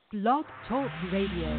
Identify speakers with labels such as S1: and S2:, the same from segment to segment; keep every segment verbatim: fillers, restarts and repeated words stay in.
S1: Blog Talk Radio.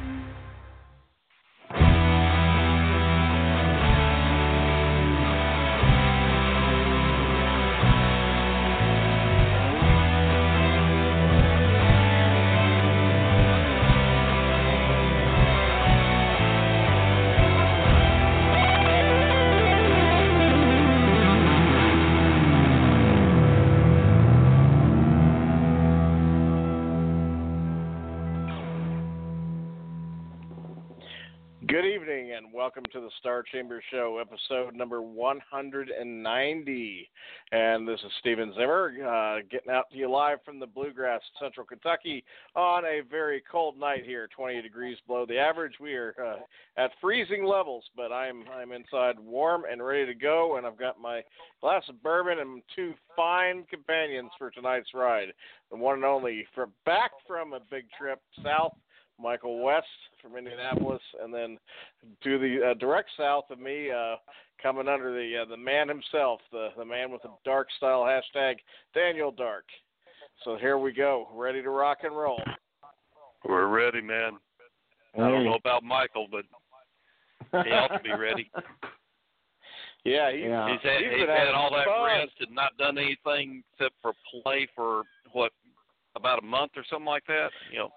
S2: Good evening and welcome to the Star Chamber Show, episode number one hundred ninety. And this is Steven Zimmer, uh, getting out to you live from the Bluegrass, Central Kentucky, on a very cold night here, twenty degrees below the average. We are uh, at freezing levels, but I'm I'm inside warm and ready to go, and I've got my glass of bourbon and two fine companions for tonight's ride. The one and only, from back from a big trip south, Michael West from Indianapolis, and then to the uh, direct south of me, uh, coming under the uh, the man himself, the, the man with the dark style hashtag, Daniel Dark. So here we go, ready to rock and roll.
S3: We're ready, man. I don't know about Michael, but he ought to be ready.
S2: Yeah, he's,
S3: yeah. he's had,
S2: he's
S3: he's had all that
S2: fun.
S3: rest and not done anything except for play for, what, about a month or something like that, you know.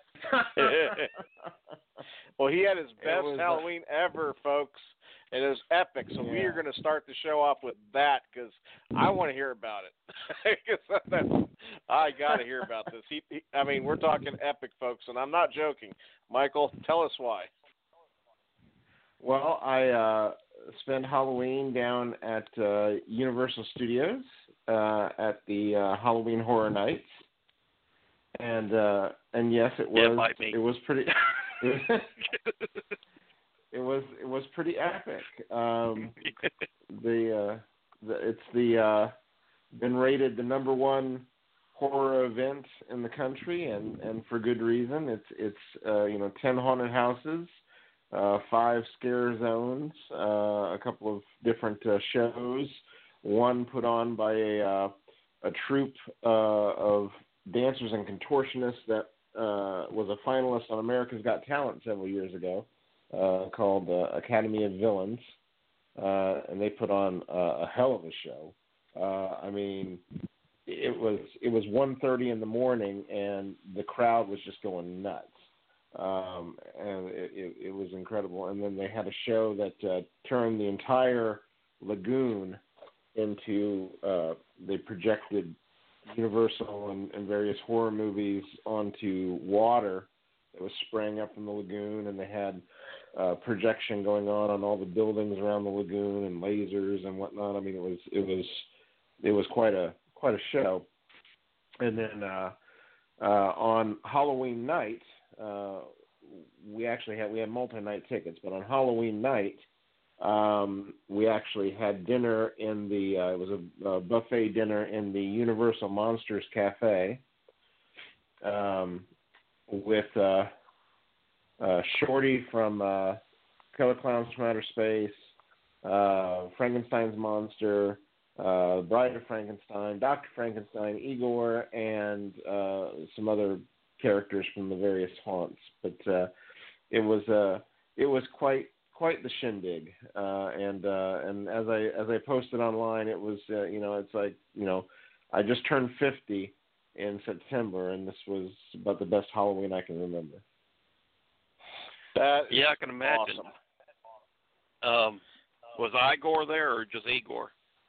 S2: Well, he had his best
S3: was,
S2: Halloween ever, folks, and it was epic. So
S3: yeah.
S2: we are going to start the show off with that because I want to hear about it. that's, I got to hear about this. He, he, I mean, we're talking epic, folks, and I'm not joking. Michael, tell us why.
S4: Well, I uh, spent Halloween down at uh, Universal Studios uh, at the uh, Halloween Horror Nights. And uh, and yes, it was
S3: yeah,
S4: it was pretty it was, it was it was pretty epic. Um, the uh, the it's the uh, been rated the number one horror event in the country, and, and for good reason. It's it's uh, you know ten haunted houses, uh, five scare zones, uh, a couple of different uh, shows. One put on by a uh, a troupe uh, of dancers and contortionists that uh, was a finalist on America's Got Talent several years ago, uh, called uh, Academy of Villains, uh, and they put on uh, a hell of a show. Uh, I mean, it was it was one thirty in the morning, and the crowd was just going nuts, um, and it, it, it was incredible. And then they had a show that uh, turned the entire lagoon into uh, they projected Universal and, and various horror movies onto water that was spraying up from the lagoon, and they had uh, projection going on on all the buildings around the lagoon and lasers and whatnot. I mean, it was it was it was quite a quite a show. And then uh, uh, on Halloween night, uh, we actually had we had multi-night tickets, but on Halloween night, Um, we actually had dinner in the, uh, it was a, a buffet dinner in the Universal Monsters Cafe um, with uh, uh, Shorty from uh, Killer Clowns from Outer Space, uh, Frankenstein's Monster, uh, Bride of Frankenstein, Doctor Frankenstein, Igor, and uh, some other characters from the various haunts. But uh, it was uh, it was quite quite the shindig, uh, and uh, and as I as I posted online, it was uh, you know it's like you know I just turned fifty in September, and this was about the best Halloween I can remember.
S2: That
S3: yeah, I can imagine.
S2: Awesome.
S3: Um, was Igor there or just Igor?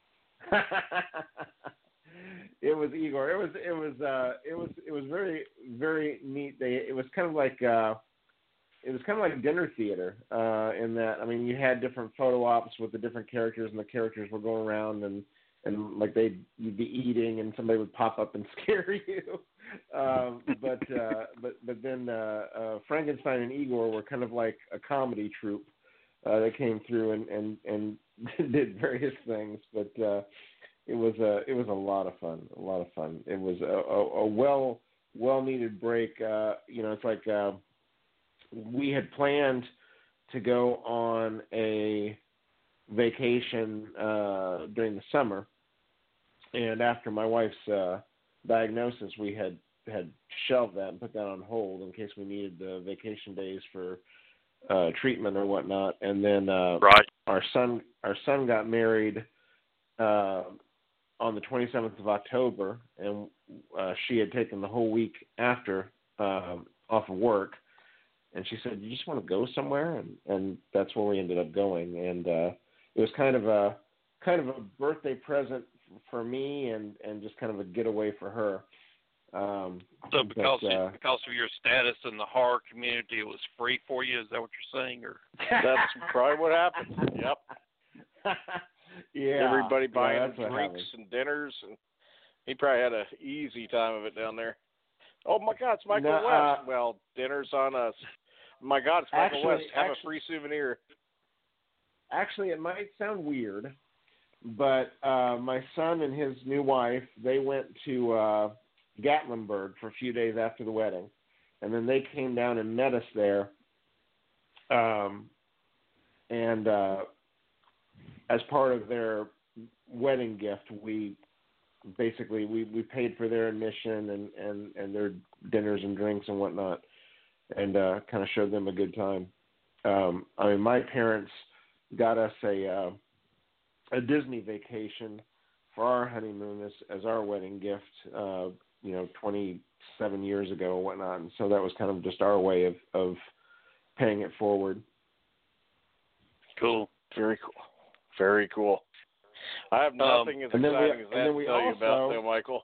S4: It was Igor. It was it was uh, it was it was very very neat. They it was kind of like. Uh, It was kind of like dinner theater uh, in that, I mean, you had different photo ops with the different characters, and the characters would go around and, and like they'd you'd be eating, and somebody would pop up and scare you. um, but uh, but but then uh, uh, Frankenstein and Igor were kind of like a comedy troupe uh, that came through and, and, and did various things. But uh, it was a it was a lot of fun, a lot of fun. It was a, a, a well well needed break. Uh, you know, it's like. Uh, We had planned to go on a vacation uh, during the summer, and after my wife's uh, diagnosis, we had had shelved that and put that on hold in case we needed the vacation days for uh, treatment or whatnot. And then uh,
S3: right.
S4: our son our son got married uh, on the twenty-seventh of October, and uh, she had taken the whole week after um, off of work. And she said, "You just want to go somewhere?" And, and that's where we ended up going. And uh, it was kind of a kind of a birthday present for me, and, and just kind of a getaway for her. Um,
S3: so because
S4: but, uh,
S3: because of your status in the horror community, it was free for you. Is that what you're saying? Or
S2: that's probably what happened. Yep.
S4: Yeah.
S2: Everybody buying
S4: yeah,
S2: drinks and dinners, and he probably had an easy time of it down there. Oh my God, it's Michael
S4: no,
S2: West.
S4: uh,
S2: Well, dinner's on us. My God, it's Michael
S4: actually,
S2: West. Have
S4: actually,
S2: a free souvenir.
S4: Actually, it might sound weird, but uh, my son and his new wife, they went to uh, Gatlinburg for a few days after the wedding, and then they came down and met us there. Um, and uh, as part of their wedding gift, we basically we, we paid for their admission and, and, and their dinners and drinks and whatnot, and uh, kind of showed them a good time. Um, I mean, my parents got us a uh, a Disney vacation for our honeymoon as, as our wedding gift, uh, you know, twenty-seven years ago or whatnot. And so that was kind of just our way of, of paying it forward.
S2: Cool. Very cool. Very cool. I have nothing
S4: um,
S2: as exciting
S4: we,
S2: as that to tell
S4: also,
S2: you about, though, Michael.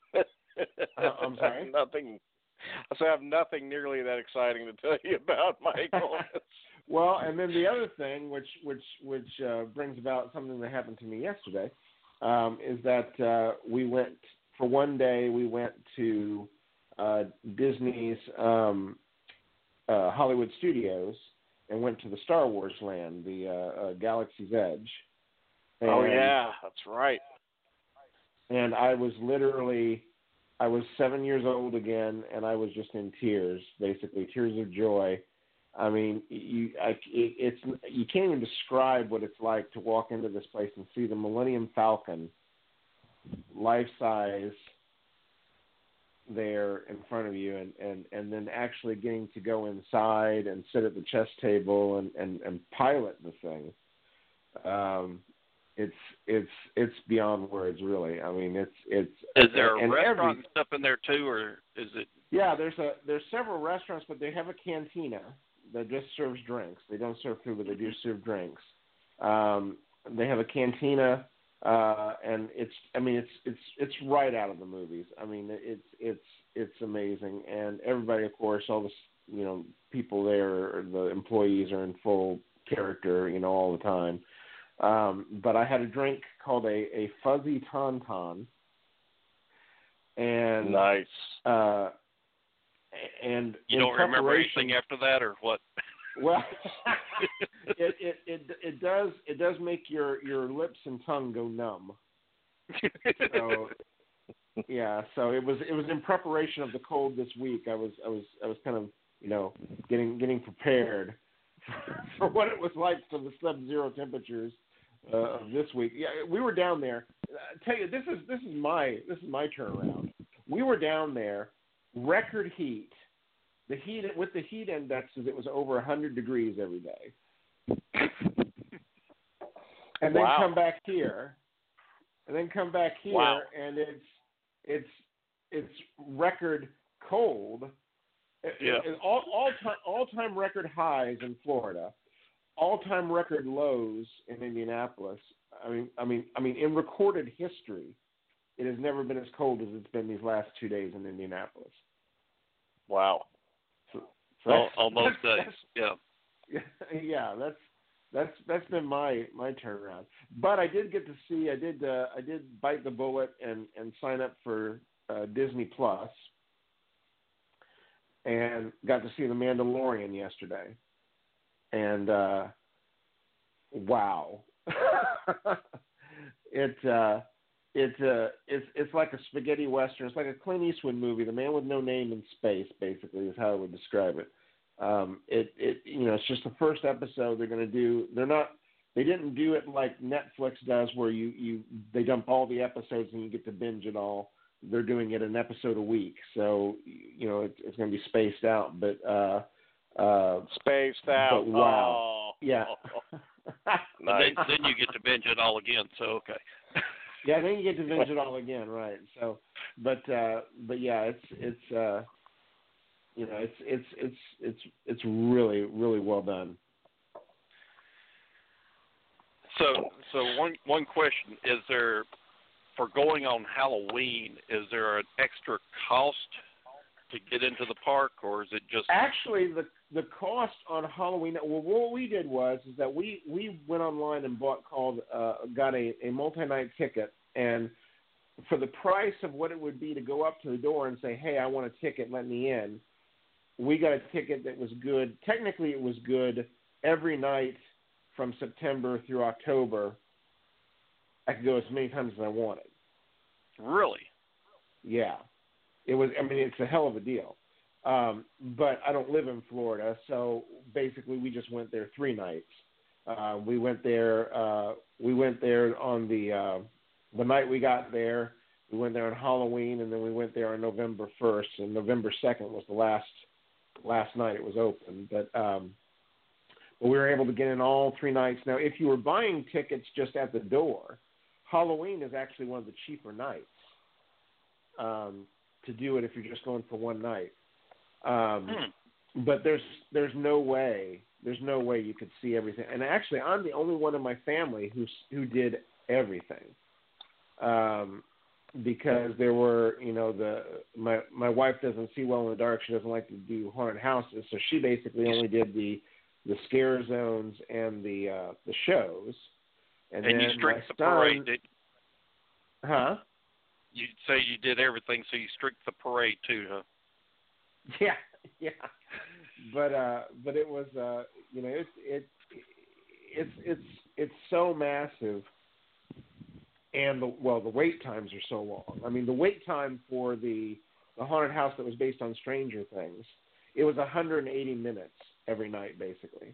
S4: uh, I'm sorry?
S2: Nothing. So I have nothing nearly that exciting to tell you about, Michael.
S4: Well, and then the other thing, which which which uh, brings about something that happened to me yesterday, um, is that uh, we went for one day. We went to uh, Disney's um, uh, Hollywood Studios and went to the Star Wars land, the uh, uh, Galaxy's Edge. And,
S2: oh yeah, that's right.
S4: And I was literally, I was seven years old again, and I was just in tears, basically tears of joy. I mean, you I, it, it's you can't even describe what it's like to walk into this place and see the Millennium Falcon, life size, there in front of you, and, and, and then actually getting to go inside and sit at the chess table and, and, and pilot the thing. Um, it's it's it's beyond words, really. I mean, it's it's.
S3: Is there a
S4: and
S3: restaurant
S4: every,
S3: and stuff in there too, or is it?
S4: Yeah, there's a there's several restaurants, but they have a cantina that just serves drinks. They don't serve food, but they do serve drinks. Um, they have a cantina, uh, and it's I mean it's it's it's right out of the movies. I mean it's it's it's amazing, and everybody, of course, all the you know people there, the employees are in full character, you know, all the time. Um, but I had a drink called a, a fuzzy tauntaun, and
S2: nice.
S4: Uh, and
S3: you don't remember anything after that, or what?
S4: Well, it, it it it does it does make your, your lips and tongue go numb. So yeah, so it was it was in preparation of the cold this week. I was I was I was kind of you know getting getting prepared for, for what it was like for the sub-zero temperatures uh, of this week. Yeah, we were down there. I tell you, this is this is my this is my turnaround. We were down there, record heat. The heat with the heat indexes, it was over one hundred degrees every day. And then
S2: wow.
S4: come back here, and then come back here,
S2: wow.
S4: and it's it's it's record cold.
S3: Yeah.
S4: It, it, all all time all time record highs in Florida, all time record lows in Indianapolis. I mean, I mean, I mean, in recorded history, it has never been as cold as it's been these last two days in Indianapolis.
S2: Wow.
S4: So, so
S3: all, all those
S4: that's,
S3: days, yeah.
S4: Yeah, yeah, that's that's that's been my, my turnaround. But I did get to see, I did uh, I did bite the bullet and, and sign up for uh, Disney Plus, and got to see The Mandalorian yesterday. And uh, wow, it uh, it uh, it's it's like a spaghetti western. It's like a Clint Eastwood movie, The Man with No Name in Space, basically, is how I would describe it. Um, it, it, you know, it's just the first episode they're going to do. They're not, they didn't do it like Netflix does, where you, you, they dump all the episodes and you get to binge it all. they're doing it an episode a week, so you know it, it's going to be spaced out. But uh, uh,
S2: spaced out.
S4: But wow,
S2: oh.
S4: yeah.
S3: Nice. then, then you get to binge it all again. So okay.
S4: Yeah, then you get to binge it all again, right? So, but uh, but yeah, it's it's uh, you know it's it's it's it's it's really really well done.
S3: So so one one question is there. For going on Halloween, is there an extra cost to get into the park, or is it just
S4: actually the the cost on Halloween? Well, what we did was is that we, we went online and bought called uh, got a, a multi-night ticket, and for the price of what it would be to go up to the door and say, hey, I want a ticket, let me in. We got a ticket that was good. Technically, it was good every night from September through October. I could go as many times as I wanted.
S3: Really?
S4: Yeah. It was, I mean, it's a hell of a deal. Um, but I don't live in Florida, so basically we just went there three nights. Uh, we went there, uh, we went there on the, uh, the night we got there. We went there on Halloween, and then we went there on November first, and November second was the last, last night it was open. But, um, but we were able to get in all three nights. Now, if you were buying tickets just at the door, Halloween is actually one of the cheaper nights um, to do it if you're just going for one night. Um, hmm. But there's there's no way there's no way you could see everything. And actually, I'm the only one in my family who who did everything um, because there were you know the my my wife doesn't see well in the dark. She doesn't like to do haunted houses, so she basically only did the the scare zones and the uh, the shows.
S3: And,
S4: and
S3: you strict the parade, did
S4: Huh?
S3: You say you did everything, so you strict the parade too, huh?
S4: Yeah, yeah. But uh, but it was uh, you know it's it it's it's it's so massive, and the well the wait times are so long. I mean the wait time for the the haunted house that was based on Stranger Things, it was one hundred eighty minutes every night basically.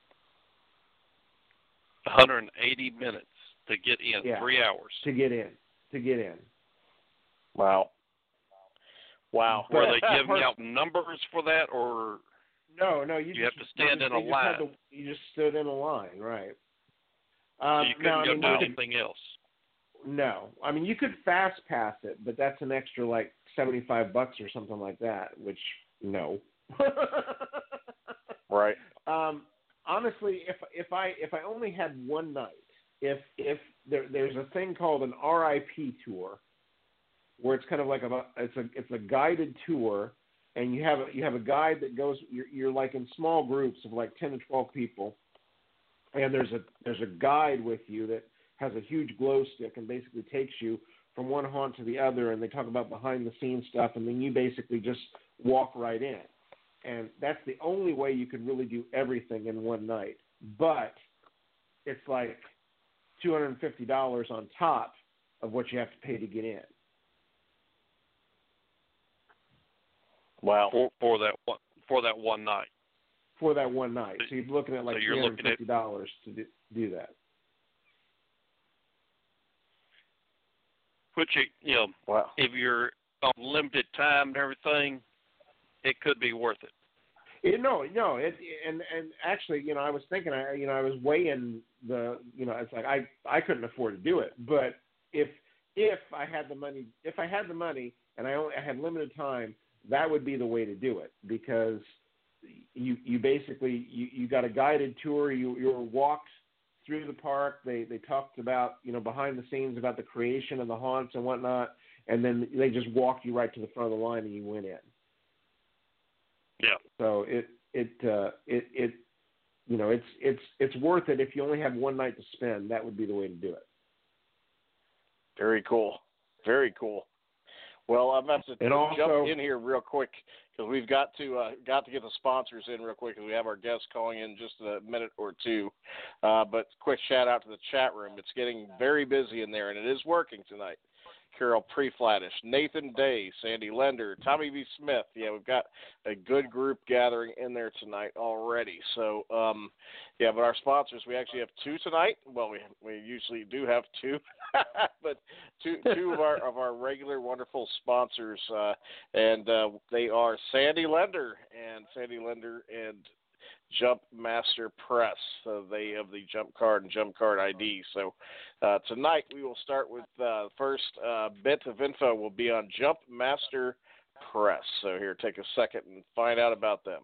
S3: one hundred eighty minutes to get in,
S4: yeah,
S3: three hours.
S4: To get in, to get in.
S2: Wow. Wow.
S3: Were they giving out numbers for that, or
S4: no? No, you,
S3: you
S4: just,
S3: have to stand
S4: you
S3: in a line.
S4: To, you just stood in a line, right?
S3: Um, so you couldn't
S4: now,
S3: go
S4: I mean,
S3: do
S4: you
S3: anything
S4: could,
S3: else.
S4: No, I mean you could fast pass it, but that's an extra like seventy-five bucks or something like that. Which no.
S2: Right.
S4: Um, honestly, if if I if I only had one night, if if there, there's a thing called an R I P tour, where it's kind of like a it's a it's a guided tour, and you have a, you have a guide that goes. You're, you're like in small groups of like ten to twelve people, and there's a there's a guide with you that has a huge glow stick and basically takes you from one haunt to the other, and they talk about behind the scenes stuff, and then you basically just walk right in. And that's the only way you could really do everything in one night. But it's like two hundred fifty dollars on top of what you have to pay to get in.
S2: Wow.
S3: For, for that one for that one night.
S4: For that one night. So you're looking at like
S3: so
S4: three hundred fifty dollars to do, do that.
S3: Which, you know,
S2: wow.
S3: if you're on limited time and everything, it could be worth it.
S4: It, no, no, it, and and actually, you know, I was thinking, I, you know, I was weighing the, you know, it's like I, I couldn't afford to do it, but if if I had the money, if I had the money and I only I had limited time, that would be the way to do it, because you you basically you, you got a guided tour, you you were walked through the park. They they talked about, you know, behind the scenes about the creation of the haunts and whatnot, and then they just walked you right to the front of the line and you went in.
S3: Yeah.
S4: So it it uh, it it you know it's it's it's worth it if you only have one night to spend. That would be the way to do it.
S2: Very cool. Very cool. Well, I'm going to have to
S4: also,
S2: jump in here real quick because we've got to uh, got to get the sponsors in real quick because we have our guests calling in just a minute or two. Uh, but quick shout out to the chat room. It's getting very busy in there, and it is working tonight. Carol Preflattish, Nathan Day, Sandy Lender, Tommy B. Smith. Yeah, we've got a good group gathering in there tonight already. So, um, yeah, but our sponsors, we actually have two tonight. Well, we we usually do have two, but two two of our of our regular wonderful sponsors, uh, and uh, they are Sandy Lender and Sandy Lender and Jump Master Press. So they have the Jump Card and Jump Card I D. So uh, tonight we will start with uh, first uh, bit of info will be on Jump Master Press. So here, take a second and find out about them.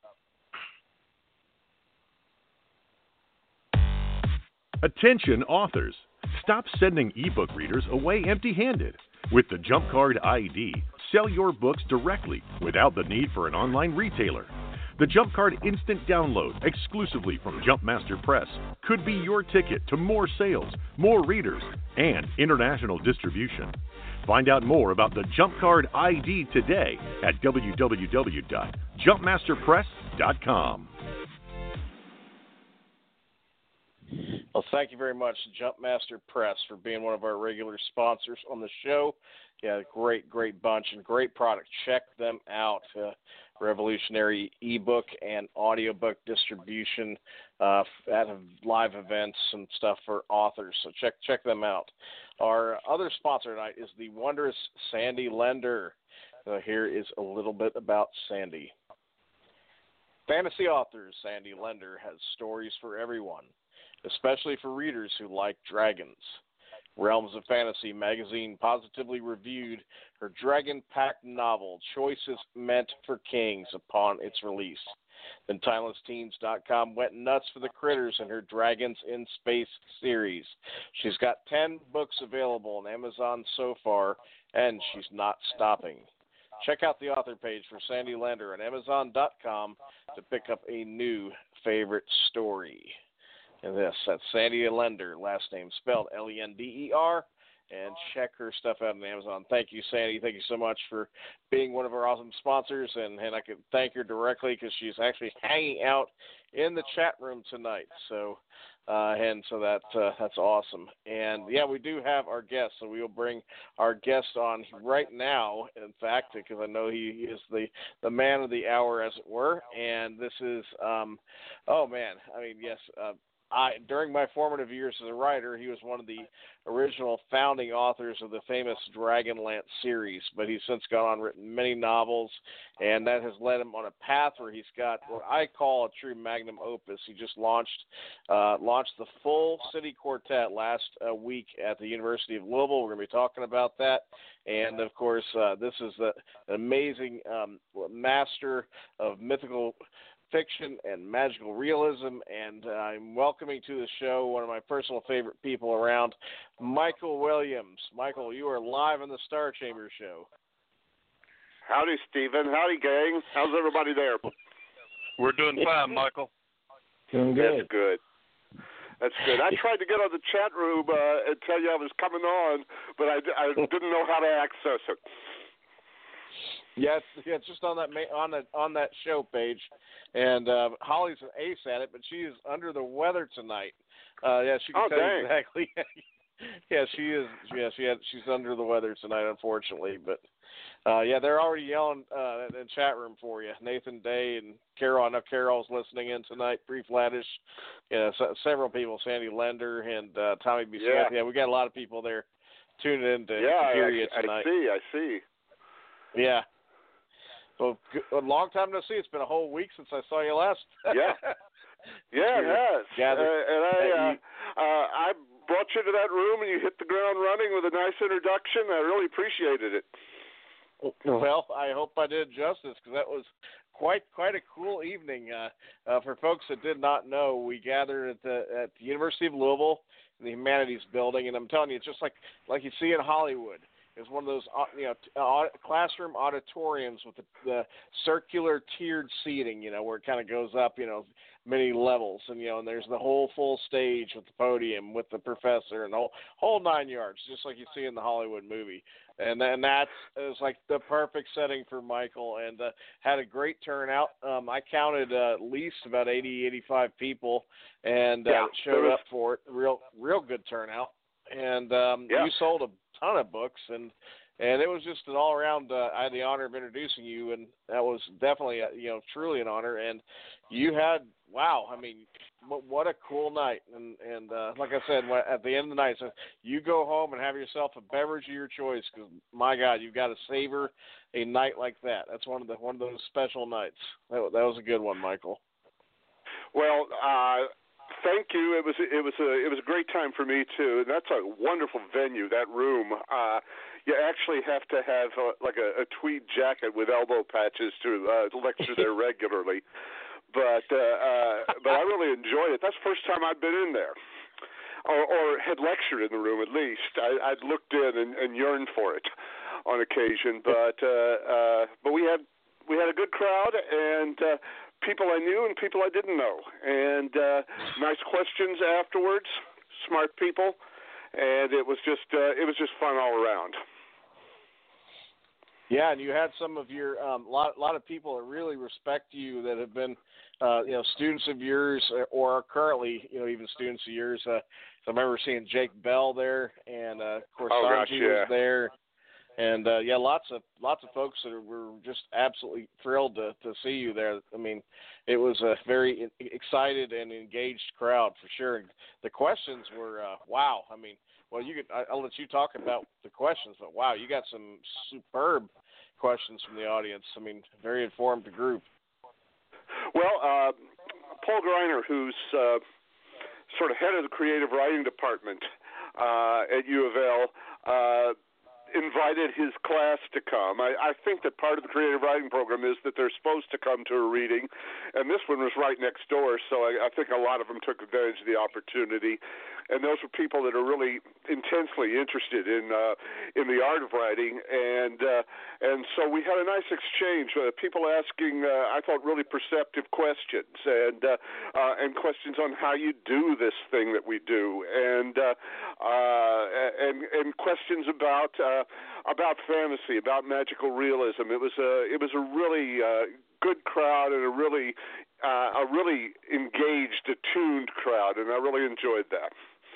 S5: Attention authors, stop sending ebook readers away empty-handed. With the Jump Card I D, sell your books directly without the need for an online retailer. The Jump Card Instant Download, exclusively from Jump Master Press, could be your ticket to more sales, more readers, and international distribution. Find out more about the Jump Card I D today at w w w dot jump master press dot com.
S2: Well, thank you very much, Jump Master Press, for being one of our regular sponsors on the show. Yeah, great, great bunch and great product. Check them out. Uh, revolutionary ebook and audiobook distribution uh, at live events and stuff for authors. So check check them out. Our other sponsor tonight is the wondrous Sandy Lender. Uh, here is a little bit about Sandy. Fantasy authors, Sandy Lender has stories for everyone, especially for readers who like dragons. Realms of Fantasy magazine positively reviewed her dragon-packed novel, Choices Meant for Kings, upon its release. Then Timeless Teens dot com went nuts for the critters in her Dragons in Space series. She's got ten books available on Amazon so far, and she's not stopping. Check out the author page for Sandy Lender on Amazon dot com to pick up a new favorite story. And this, that's Sandy Lender, last name spelled L E N D E R, and check her stuff out on Amazon. Thank you, Sandy. Thank you so much for being one of our awesome sponsors, and, and I can thank her directly because she's actually hanging out in the chat room tonight. So, uh, and so that uh, that's awesome. And yeah, we do have our guest, so we will bring our guest on right now. In fact, because I know he is the the man of the hour, as it were. And this is, um, oh man, I mean, yes. Uh, I, during my formative years as a writer, he was one of the original founding authors of the famous Dragonlance series, but he's since gone on and written many novels, and that has led him on a path where he's got what I call a true magnum opus. He just launched uh, launched the full City Quartet last uh, week at the University of Louisville. We're going to be talking about that, and of course, uh, this is the, an amazing um, master of mythical fiction and magical realism, and uh, I'm welcoming to the show one of my personal favorite people around, Michael Williams. Michael, you are live on the Star Chamber Show.
S6: Howdy, Stephen. Howdy, gang. How's everybody there?
S3: We're doing fine, Michael.
S4: Doing good.
S6: That's good. That's good. I tried to get on the chat room uh, and tell you I was coming on, but I, I didn't know how to access it.
S2: Yeah, it's, yeah, it's just on that on that on that show page, and uh, Holly's an ace at it, but she is under the weather tonight. Uh, yeah, she can
S6: oh,
S2: tell
S6: dang.
S2: you exactly. yeah, she is. Yeah, she had, she's under the weather tonight, unfortunately. But uh, yeah, they're already yelling uh, in the chat room for you. Nathan Day and Carol. I know Carol's listening in tonight. Preflattish. Yeah, so, several people. Sandy Lender and uh, Tommy B.
S6: Yeah.
S2: Smith. Yeah, we got a lot of people there tuning in to,
S6: yeah,
S2: to hear
S6: I,
S2: you tonight.
S6: I see. I see.
S2: Yeah. Well, a long time no see. It's been a whole week since I saw you last.
S6: yeah, yeah, it has.
S2: Gathered,
S6: uh, and I,
S2: uh,
S6: uh,
S2: you,
S6: uh, I brought you to that room, and you hit the ground running with a nice introduction. I really appreciated it.
S2: Well, I hope I did justice because that was quite quite a cool evening. Uh, uh, for folks that did not know, we gathered at the at the University of Louisville in the Humanities Building, and I'm telling you, it's just like like you see in Hollywood. It's one of those, you know, uh, classroom auditoriums with the, the circular tiered seating, you know, where it kind of goes up, you know, many levels, and you know, and there's the whole full stage with the podium with the professor and the whole, whole nine yards, just like you see in the Hollywood movie. And then that is like the perfect setting for Michael, and uh, had a great turnout. Um, I counted uh, at least about eighty, eighty-five people, and uh,
S6: yeah,
S2: showed
S6: was...
S2: up for it. Real, real good turnout. And um,
S6: yeah.
S2: you sold a ton of books, and and it was just an all around. Uh, I had the honor of introducing you, and that was definitely a, you know truly an honor. And you had wow, I mean, what, what a cool night. And and uh, like I said, at the end of the night, so you go home and have yourself a beverage of your choice, because my God, you've got to savor a night like that. That's one of the one of those special nights. That, that was a good one, Michael.
S6: Well, uh, thank you. It was it was a it was a great time for me too. And that's a wonderful venue. That room. Uh, you actually have to have uh, like a, a tweed jacket with elbow patches to uh, lecture there regularly. But uh, uh, but I really enjoyed it. That's the first time I'd been in there, or, or had lectured in the room at least. I, I'd looked in and, and yearned for it on occasion. But uh, uh, but we had we had a good crowd, and uh, people I knew and people I didn't know, and uh, nice questions afterwards. Smart people, and it was just uh, it was just fun all around.
S2: Yeah, and you had some of your um, lot lot of people that really respect you, that have been uh, you know students of yours, or are currently you know even students of yours. Uh, so I remember seeing Jake Bell there, and uh, of course
S6: oh,
S2: Sanji
S6: gosh, yeah.
S2: was there, and uh, yeah, lots of lots of folks that were just absolutely thrilled to to see you there. I mean, it was a very excited and engaged crowd for sure. The questions were uh, wow. I mean. Well, you could, I'll let you talk about the questions, but wow, you got some superb questions from the audience. I mean, very informed group.
S6: Well, uh, Paul Greiner, who's uh, sort of head of the creative writing department uh, at U of L, uh, invited his class to come. I, I think that part of the creative writing program is that they're supposed to come to a reading, and this one was right next door, so I, I think a lot of them took advantage of the opportunity. And those were people that are really intensely interested in uh, in the art of writing, and uh, and so we had a nice exchange. Uh, people asking, uh, I thought, really perceptive questions, and uh, uh, and questions on how you do this thing that we do, and uh, uh, and and questions about uh, about fantasy, about magical realism. It was a it was a really uh, good crowd, and a really uh, a really engaged, attuned crowd, and I really enjoyed that.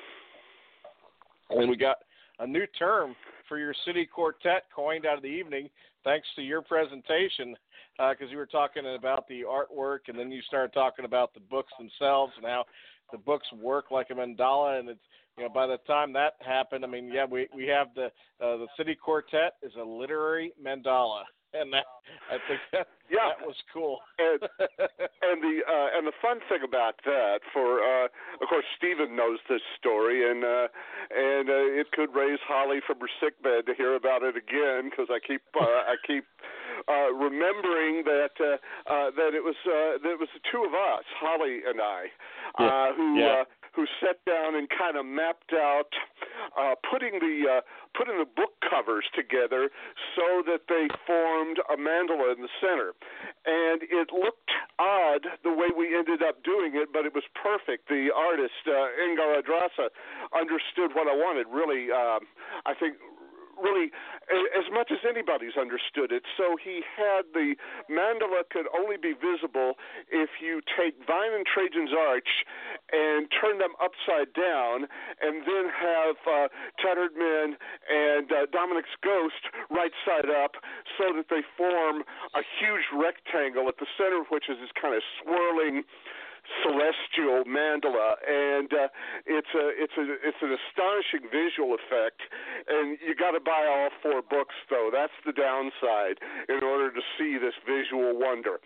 S2: And we got a new term for your city quartet coined out of the evening, thanks to your presentation, because uh, you were talking about the artwork, and then you started talking about the books themselves and how the books work like a mandala. And it's, you know, by the time that happened, I mean, yeah, we we have the uh, the city quartet is a literary mandala. And that, I think that,
S6: yeah.
S2: that was cool.
S6: and, and the uh, and the fun thing about that, for uh, of course Stephen knows this story, and uh, and uh, it could raise Holly from her sickbed to hear about it again, because I keep uh, I keep uh, remembering that uh, uh, that it was uh, that it was the two of us, Holly and I, uh,
S2: yeah.
S6: who.
S2: Yeah.
S6: Uh, who sat down and kind of mapped out uh, putting the uh, putting the book covers together so that they formed a mandala in the center. And it looked odd the way we ended up doing it, but it was perfect. The artist, uh, Ingar Adrasa, understood what I wanted, really, um, I think, really as much as anybody's understood it. So he had the mandala could only be visible if you take Vine and Trajan's Arch and turn them upside down, and then have uh, Tattered Men and uh, Dominic's Ghost right side up, so that they form a huge rectangle at the center of which is this kind of swirling celestial mandala, and uh, it's a it's a it's an astonishing visual effect. And you got to buy all four books, though. That's the downside, in order to see this visual wonder.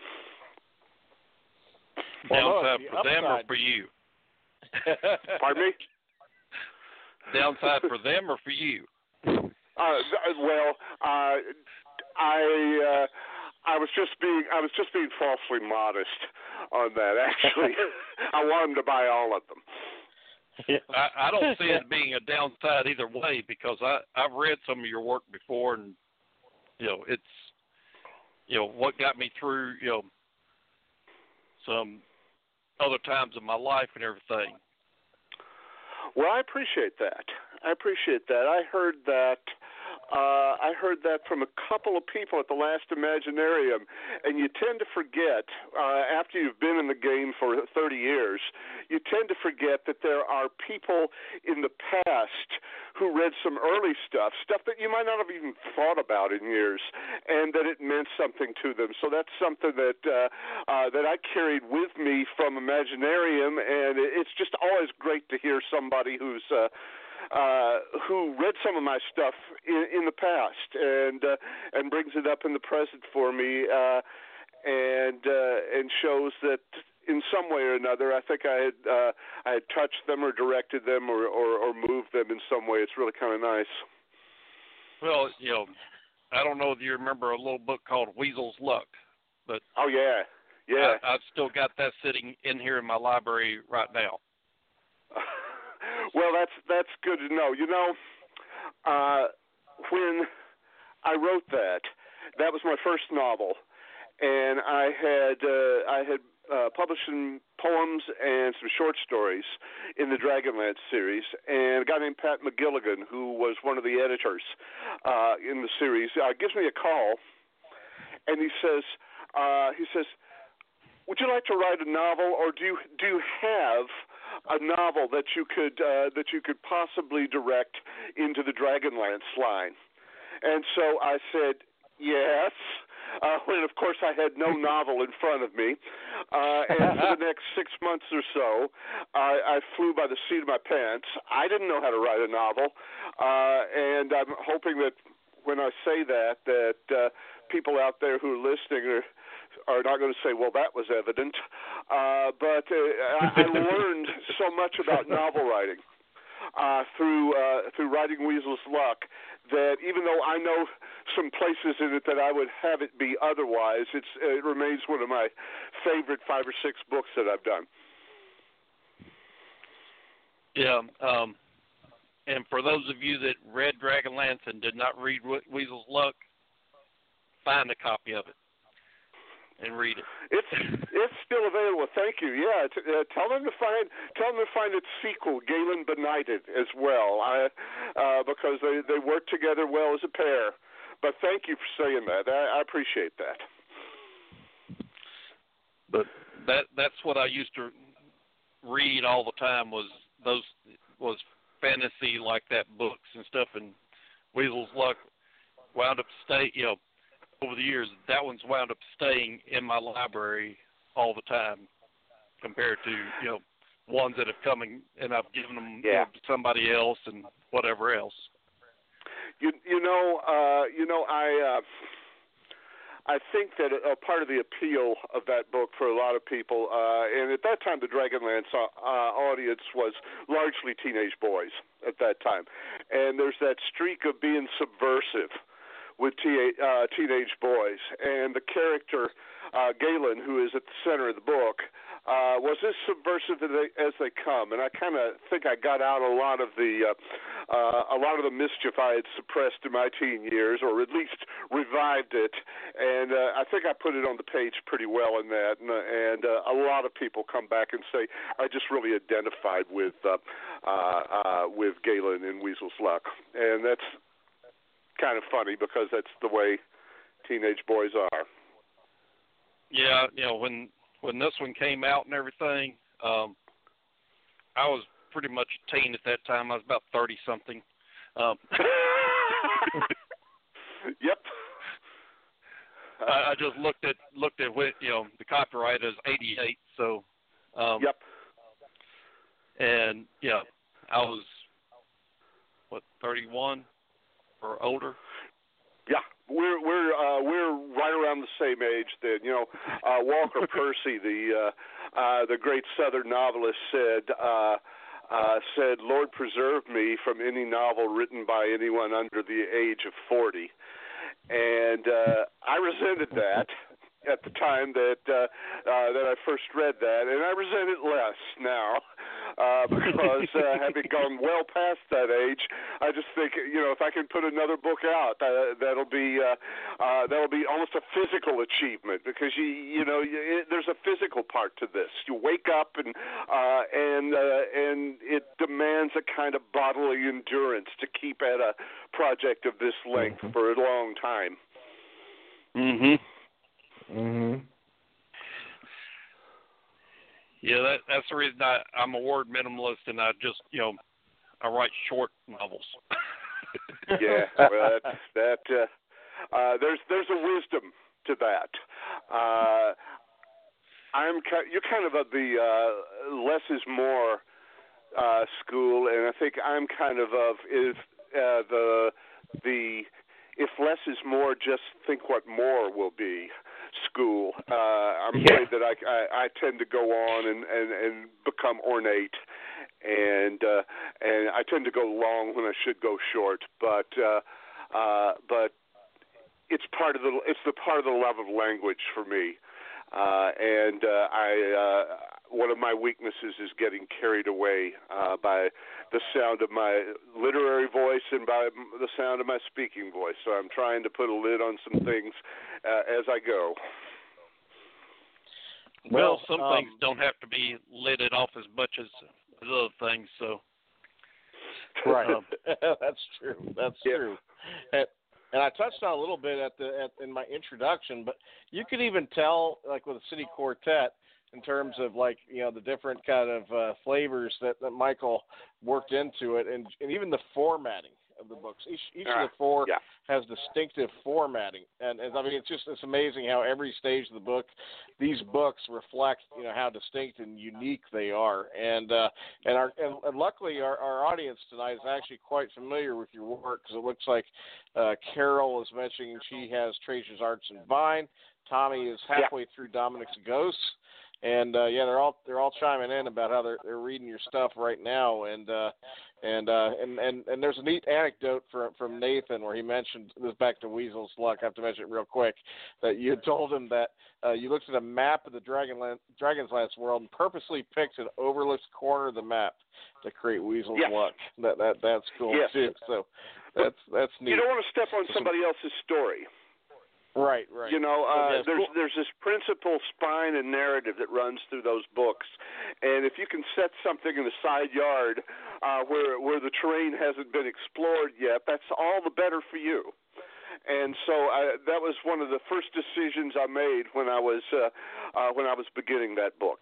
S3: Downside
S2: well,
S3: for them or for you?
S6: Pardon me?
S3: Downside for them or for you?
S6: Uh, well, uh, I. Uh, I was just being I was just being falsely modest on that. Actually, I want them to buy all of them.
S2: Yeah.
S3: I, I don't see it being a downside either way, because I I've read some of your work before, and you know it's you know what got me through you know some other times in my life and everything.
S6: Well, I appreciate that. I appreciate that. I heard that uh, I heard that from a couple of people at the last Imaginarium, and you tend to forget, uh, after you've been in the game for thirty years, you tend to forget that there are people in the past who read some early stuff, stuff that you might not have even thought about in years, and that it meant something to them. So that's something that uh, uh, that I carried with me from Imaginarium, and it's just always great to hear somebody who's uh, uh, who read some of my stuff in, in the past and uh, and brings it up in the present for me, uh, and uh, and shows that in some way or another, I think I had uh, I had touched them or directed them or, or, or moved them in some way. It's really kind of nice.
S3: Well, you know, I don't know if you remember a little book called Weasel's Luck, but
S6: oh yeah, yeah,
S3: I, I've still got that sitting in here in my library right now.
S6: Well, that's that's good to know. You know, uh, when I wrote that, that was my first novel, and I had uh, I had uh, published some poems and some short stories in the Dragonlance series, and a guy named Pat McGilligan, who was one of the editors uh, in the series, uh, gives me a call, and he says uh, he says, "Would you like to write a novel, or do you do you have a novel that you could uh, that you could possibly direct into the Dragonlance line?" And so I said, yes. Uh, when, of course, I had no novel in front of me. Uh, and for the next six months or so, I, I flew by the seat of my pants. I didn't know how to write a novel. Uh, and I'm hoping that when I say that, that uh, people out there who are listening are, are not going to say, well, that was evident. Uh, but uh, I, I learned so much about novel writing uh, through uh, through writing Weasel's Luck that even though I know some places in it that I would have it be otherwise, it's, it remains one of my favorite five or six books that I've done.
S3: Yeah, um, and for those of you that read Dragonlance and did not read Weasel's Luck, find a copy of it and read it.
S6: It's it's still available. Thank you. Yeah, t- uh, tell them to find tell them to find its sequel, Galen Benighted, as well. I, uh, because they they work together well as a pair. But thank you for saying that. I, I appreciate that.
S3: But that that's what I used to read all the time was those was fantasy like that books and stuff. And Weasel's Luck wound up stay you know. Over the years, that one's wound up staying in my library all the time, compared to you know ones that have come in, and I've given them
S6: yeah.
S3: you know, to somebody else and whatever else.
S6: You you know uh, you know I uh, I think that a, a part of the appeal of that book for a lot of people, uh, and at that time the Dragonlance uh, audience was largely teenage boys at that time, and there's that streak of being subversive with t- uh, teenage boys. And the character, uh, Galen, who is at the center of the book, uh, was as subversive as they, as they come. And I kind of think I got out a lot of the uh, uh, a lot of the mischief I had suppressed in my teen years, or at least revived it. And uh, I think I put it on the page pretty well in that. And, uh, and uh, a lot of people come back and say, I just really identified with uh, uh, uh, with Galen in Weasel's Luck. And that's kind of funny because that's the way teenage boys are.
S3: Yeah, you know, when when this one came out and everything, um, I was pretty much a teen at that time. I was about thirty something. Um,
S6: yep.
S3: I, I just looked at looked at what you know the copyright is eighty-eight. So. Um,
S6: yep.
S3: And yeah, I was what thirty-one. Or older?
S6: Yeah, we're we're uh, we're right around the same age. Then you know, uh, Walker Percy, the uh, uh, the great Southern novelist, said uh, uh, said, "Lord preserve me from any novel written by anyone under the age of forty," and uh, I resented that at the time that uh, uh, that I first read that, and I resent it less now. uh, because uh, having gone well past that age, I just think, you know, if I can put another book out, uh, that'll be uh, uh, that'll be almost a physical achievement, because you you know you, it, there's a physical part to this. You wake up and uh, and uh, and it demands a kind of bodily endurance to keep at a project of this length mm-hmm. for a long time.
S3: Mhm.
S4: Mhm.
S3: Yeah, that, that's the reason I, I'm a word minimalist, and I just, you know, I write short novels.
S6: Yeah, well, that, that uh, uh, there's there's a wisdom to that. Uh, I'm you're kind of of the uh, less is more uh, school, and I think I'm kind of of is uh, the the if less is more, just think what more will be school. Uh, I'm
S4: yeah.
S6: afraid that I, I, I tend to go on and, and, and become ornate, and uh, and I tend to go long when I should go short. But uh, uh, but it's part of the it's the part of the love of language for me, uh, and uh, I. Uh, One of my weaknesses is getting carried away uh, by the sound of my literary voice and by the sound of my speaking voice. So I'm trying to put a lid on some things uh, as I go.
S3: Well,
S2: well
S3: some
S2: um,
S3: things don't have to be lidded off as much as other things. So,
S2: right,
S3: um,
S2: that's true. That's
S6: yeah.
S2: true. And, and I touched on a little bit at the at, in my introduction, but you could even tell, like with the City Quartet, in terms of, like, you know, the different kind of uh, flavors that, that Michael worked into it, and, and even the formatting of the books. Each each
S6: uh,
S2: of the four
S6: yeah.
S2: has distinctive formatting, and, and I mean, it's just it's amazing how every stage of the book, these books reflect, you know, how distinct and unique they are, and uh, and our and, and luckily our, our audience tonight is actually quite familiar with your work, because it looks like uh, Carol is mentioning she has Treasures Arts and Vine. Tommy is halfway
S6: yeah.
S2: through Dominic's Ghosts. And uh, yeah, they're all they're all chiming in about how they're they're reading your stuff right now, and uh, and, uh, and and and there's a neat anecdote from from Nathan where he mentioned this, back to Weasel's Luck. I have to mention it real quick, that you had told him that uh, you looked at a map of the Dragonland, Dragon's Last world and purposely picked an overlooked corner of the map to create Weasel's
S6: yes.
S2: Luck. That that that's cool
S6: yes.
S2: too. So that's that's neat.
S6: You don't want to step on somebody else's story.
S2: Right, right.
S6: You know, uh,
S2: yes,
S6: there's
S2: cool.
S6: there's this principal spine and narrative that runs through those books, and if you can set something in the side yard uh, where where the terrain hasn't been explored yet, that's all the better for you. And so I, that was one of the first decisions I made when I was uh, uh, when I was beginning that book.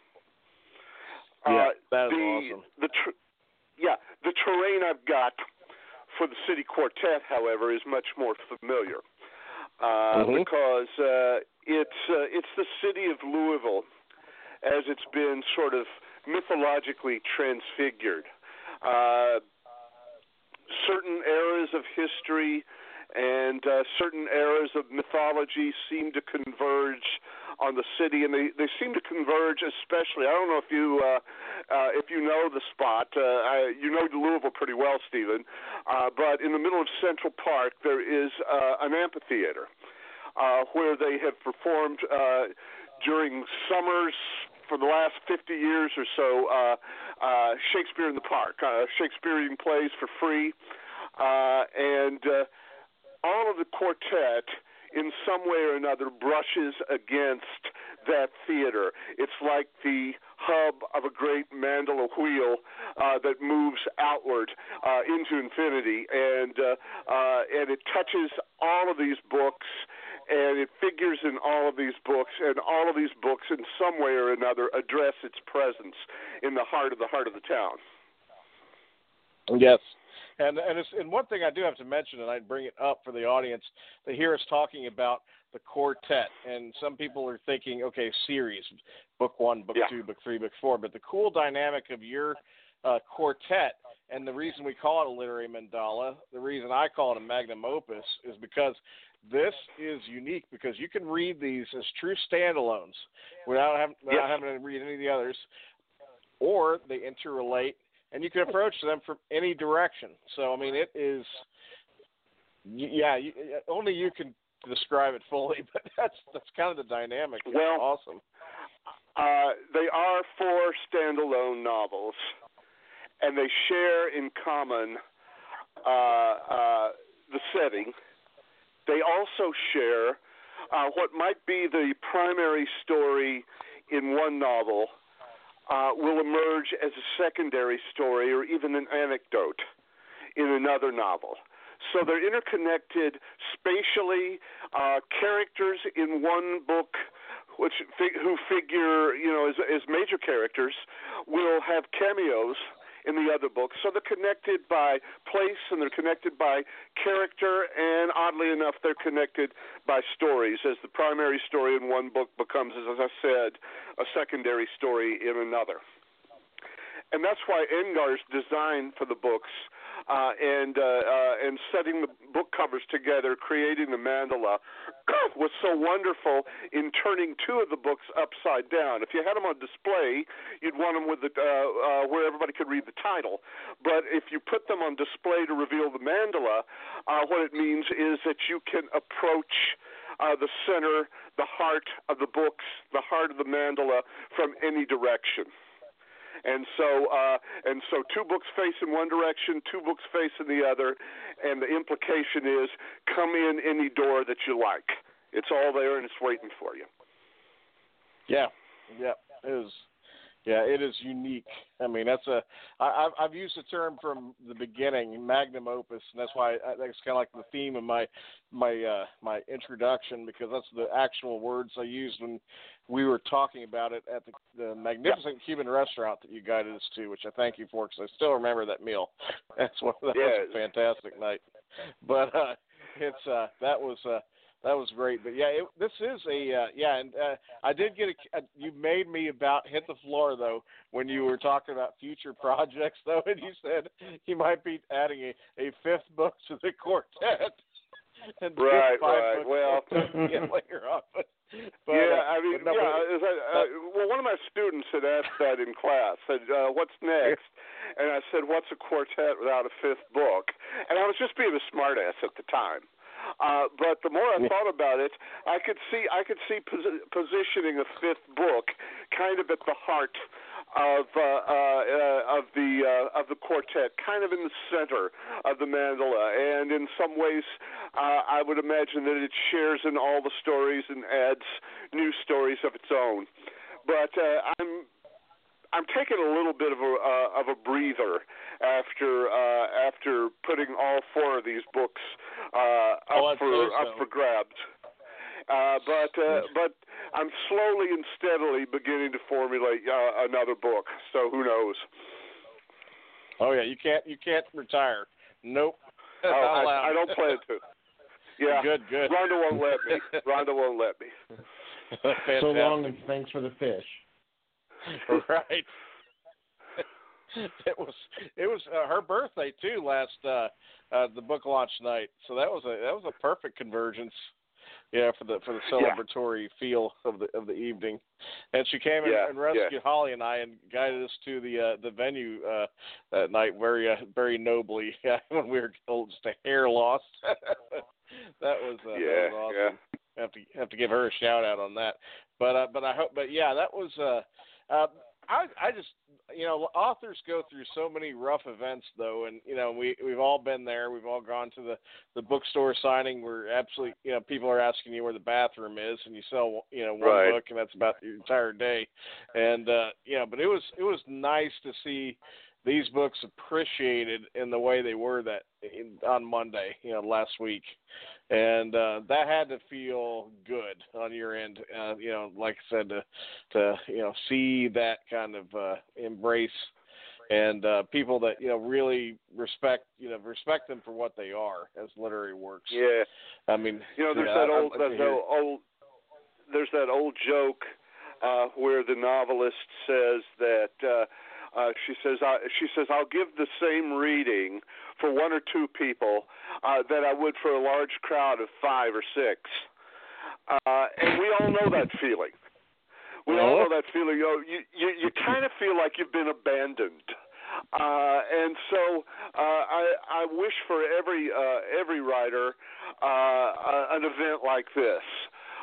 S2: Yeah,
S6: uh,
S2: that is
S6: the,
S2: awesome.
S6: The tr- yeah, the terrain I've got for the City Quartet, however, is much more familiar. Uh,
S2: mm-hmm.
S6: Because uh, it's uh, it's the city of Louisville, as it's been sort of mythologically transfigured. Uh, certain eras of history and uh, certain eras of mythology seem to converge on the city, and they, they seem to converge especially. I don't know if you uh, uh, if you know the spot. Uh, I, you know Louisville pretty well, Stephen. Uh, but in the middle of Central Park, there is uh, an amphitheater uh, where they have performed uh, during summers for the last fifty years or so, uh, uh, Shakespeare in the Park, uh, Shakespearean plays for free, uh, and uh, all of the quartet in some way or another brushes against that theater. It's like the hub of a great mandala wheel uh, that moves outward uh, into infinity, and uh, uh, and it touches all of these books, and it figures in all of these books, and all of these books in some way or another address its presence in the heart of the heart of the town.
S2: Yes. And and, it's, and one thing I do have to mention, and I'd bring it up for the audience, to hear us talking about the quartet. And some people are thinking, okay, series, book one, book
S6: yeah.
S2: two, book three, book four. But the cool dynamic of your uh, quartet, and the reason we call it a literary mandala, the reason I call it a magnum opus, is because this is unique, because you can read these as true standalones without having, without
S6: yes.
S2: having to read any of the others, or they interrelate. And you can approach them from any direction. So, I mean, it is, yeah, you, only you can describe it fully, but that's that's kind of the dynamic. It's
S6: well,
S2: awesome.
S6: uh, they are four standalone novels, and they share in common uh, uh, the setting. They also share uh, what might be the primary story in one novel uh, will emerge as a secondary story or even an anecdote in another novel. So they're interconnected spatially. Uh, characters in one book, which who figure, you know, as, as major characters, will have cameos in the other books. So they're connected by place and they're connected by character, and oddly enough, they're connected by stories, as the primary story in one book becomes, as I said, a secondary story in another. And that's why Engar's design for the books uh, and uh, uh, and setting the book covers together, creating the mandala, was so wonderful in turning two of the books upside down. If you had them on display, you'd want them with the, uh, uh, where everybody could read the title. But if you put them on display to reveal the mandala, uh, what it means is that you can approach uh, the center, the heart of the books, the heart of the mandala from any direction. And so, uh, and so, two books face in one direction, two books face in the other, and the implication is, come in any door that you like. It's all there and it's waiting for you.
S2: Yeah, yeah, it is. Yeah, it is unique. I mean, that's a. I, I've I've used the term from the beginning, magnum opus, and that's why I, that's kind of like the theme of my my uh, my introduction, because that's the actual words I used when we were talking about it at the, the magnificent Cuban restaurant that you guided us to, which I thank you for, because I still remember that meal. That's one. That
S6: yeah.
S2: was a fantastic night. But uh, it's uh, that was. Uh, That was great, but yeah, it, this is a uh, yeah, and uh, I did get a, a. You made me about hit the floor though when you were talking about future projects though, and you said you might be adding a, a fifth book to the quartet. And
S6: right,
S2: five
S6: right. Well,
S2: yeah, later on. But, but,
S6: yeah,
S2: uh,
S6: I mean,
S2: no,
S6: yeah.
S2: but,
S6: As I, uh, well, one of my students had asked that in class. Said, uh, "What's next?" And I said, "What's a quartet without a fifth book?" And I was just being a smartass at the time. Uh, but the more I thought about it, I could see I could see posi- positioning a fifth book kind of at the heart of uh, uh, of the uh, of the quartet, kind of in the center of the mandala, and in some ways, uh, I would imagine that it shares in all the stories and adds new stories of its own. But uh, I'm. I'm taking a little bit of a uh, of a breather after uh, after putting all four of these books uh, up
S2: oh,
S6: for
S2: so.
S6: up for grabs. Uh, but uh, but I'm slowly and steadily beginning to formulate uh, another book. So who knows?
S2: Oh yeah, you can't you can't retire. Nope.
S6: Oh, I, I don't plan to. Yeah.
S2: Good, good.
S6: Rhonda won't let me. Rhonda won't let me.
S4: So long, and thanks for the fish.
S2: Right. It was it was uh, her birthday too last uh, uh, the book launch night, so that was a that was a perfect convergence, yeah, for the for the celebratory yeah. feel of the of the evening. And she came in
S6: yeah,
S2: and rescued
S6: yeah.
S2: Holly and I and guided us to the uh, the venue uh, that night very uh, very nobly when we were just a hair lost. that was uh,
S6: yeah,
S2: that was awesome.
S6: Yeah.
S2: Have to have to give her a shout out on that. But uh, but I hope but yeah that was. Uh, Uh, I, I just, you know, authors go through so many rough events, though, and, you know, we, we've all been there. We've all gone to the, the bookstore signing where absolutely, you know, people are asking you where the bathroom is, and you sell, you know, one
S6: right.
S2: book, and that's about the entire day. And, uh, you know, but it was it was nice to see these books appreciated in the way they were that in, on Monday, you know, last week. And uh, that had to feel good on your end, uh, you know, like I said, to, to you know, see that kind of uh, embrace and uh, people that, you know, really respect, you know, respect them for what they are as literary works.
S6: Yeah.
S2: I mean,
S6: you know, there's
S2: yeah,
S6: that old,
S2: like
S6: there's that old, there's that old joke uh, where the novelist says that. Uh, Uh, she says, uh, she says, I'll give the same reading for one or two people uh, that I would for a large crowd of five or six. Uh, and we all know that feeling. We all know that feeling. You know, you, you, you kind of feel like you've been abandoned. Uh, and so uh, I, I wish for every uh, every writer uh, uh, an event like this,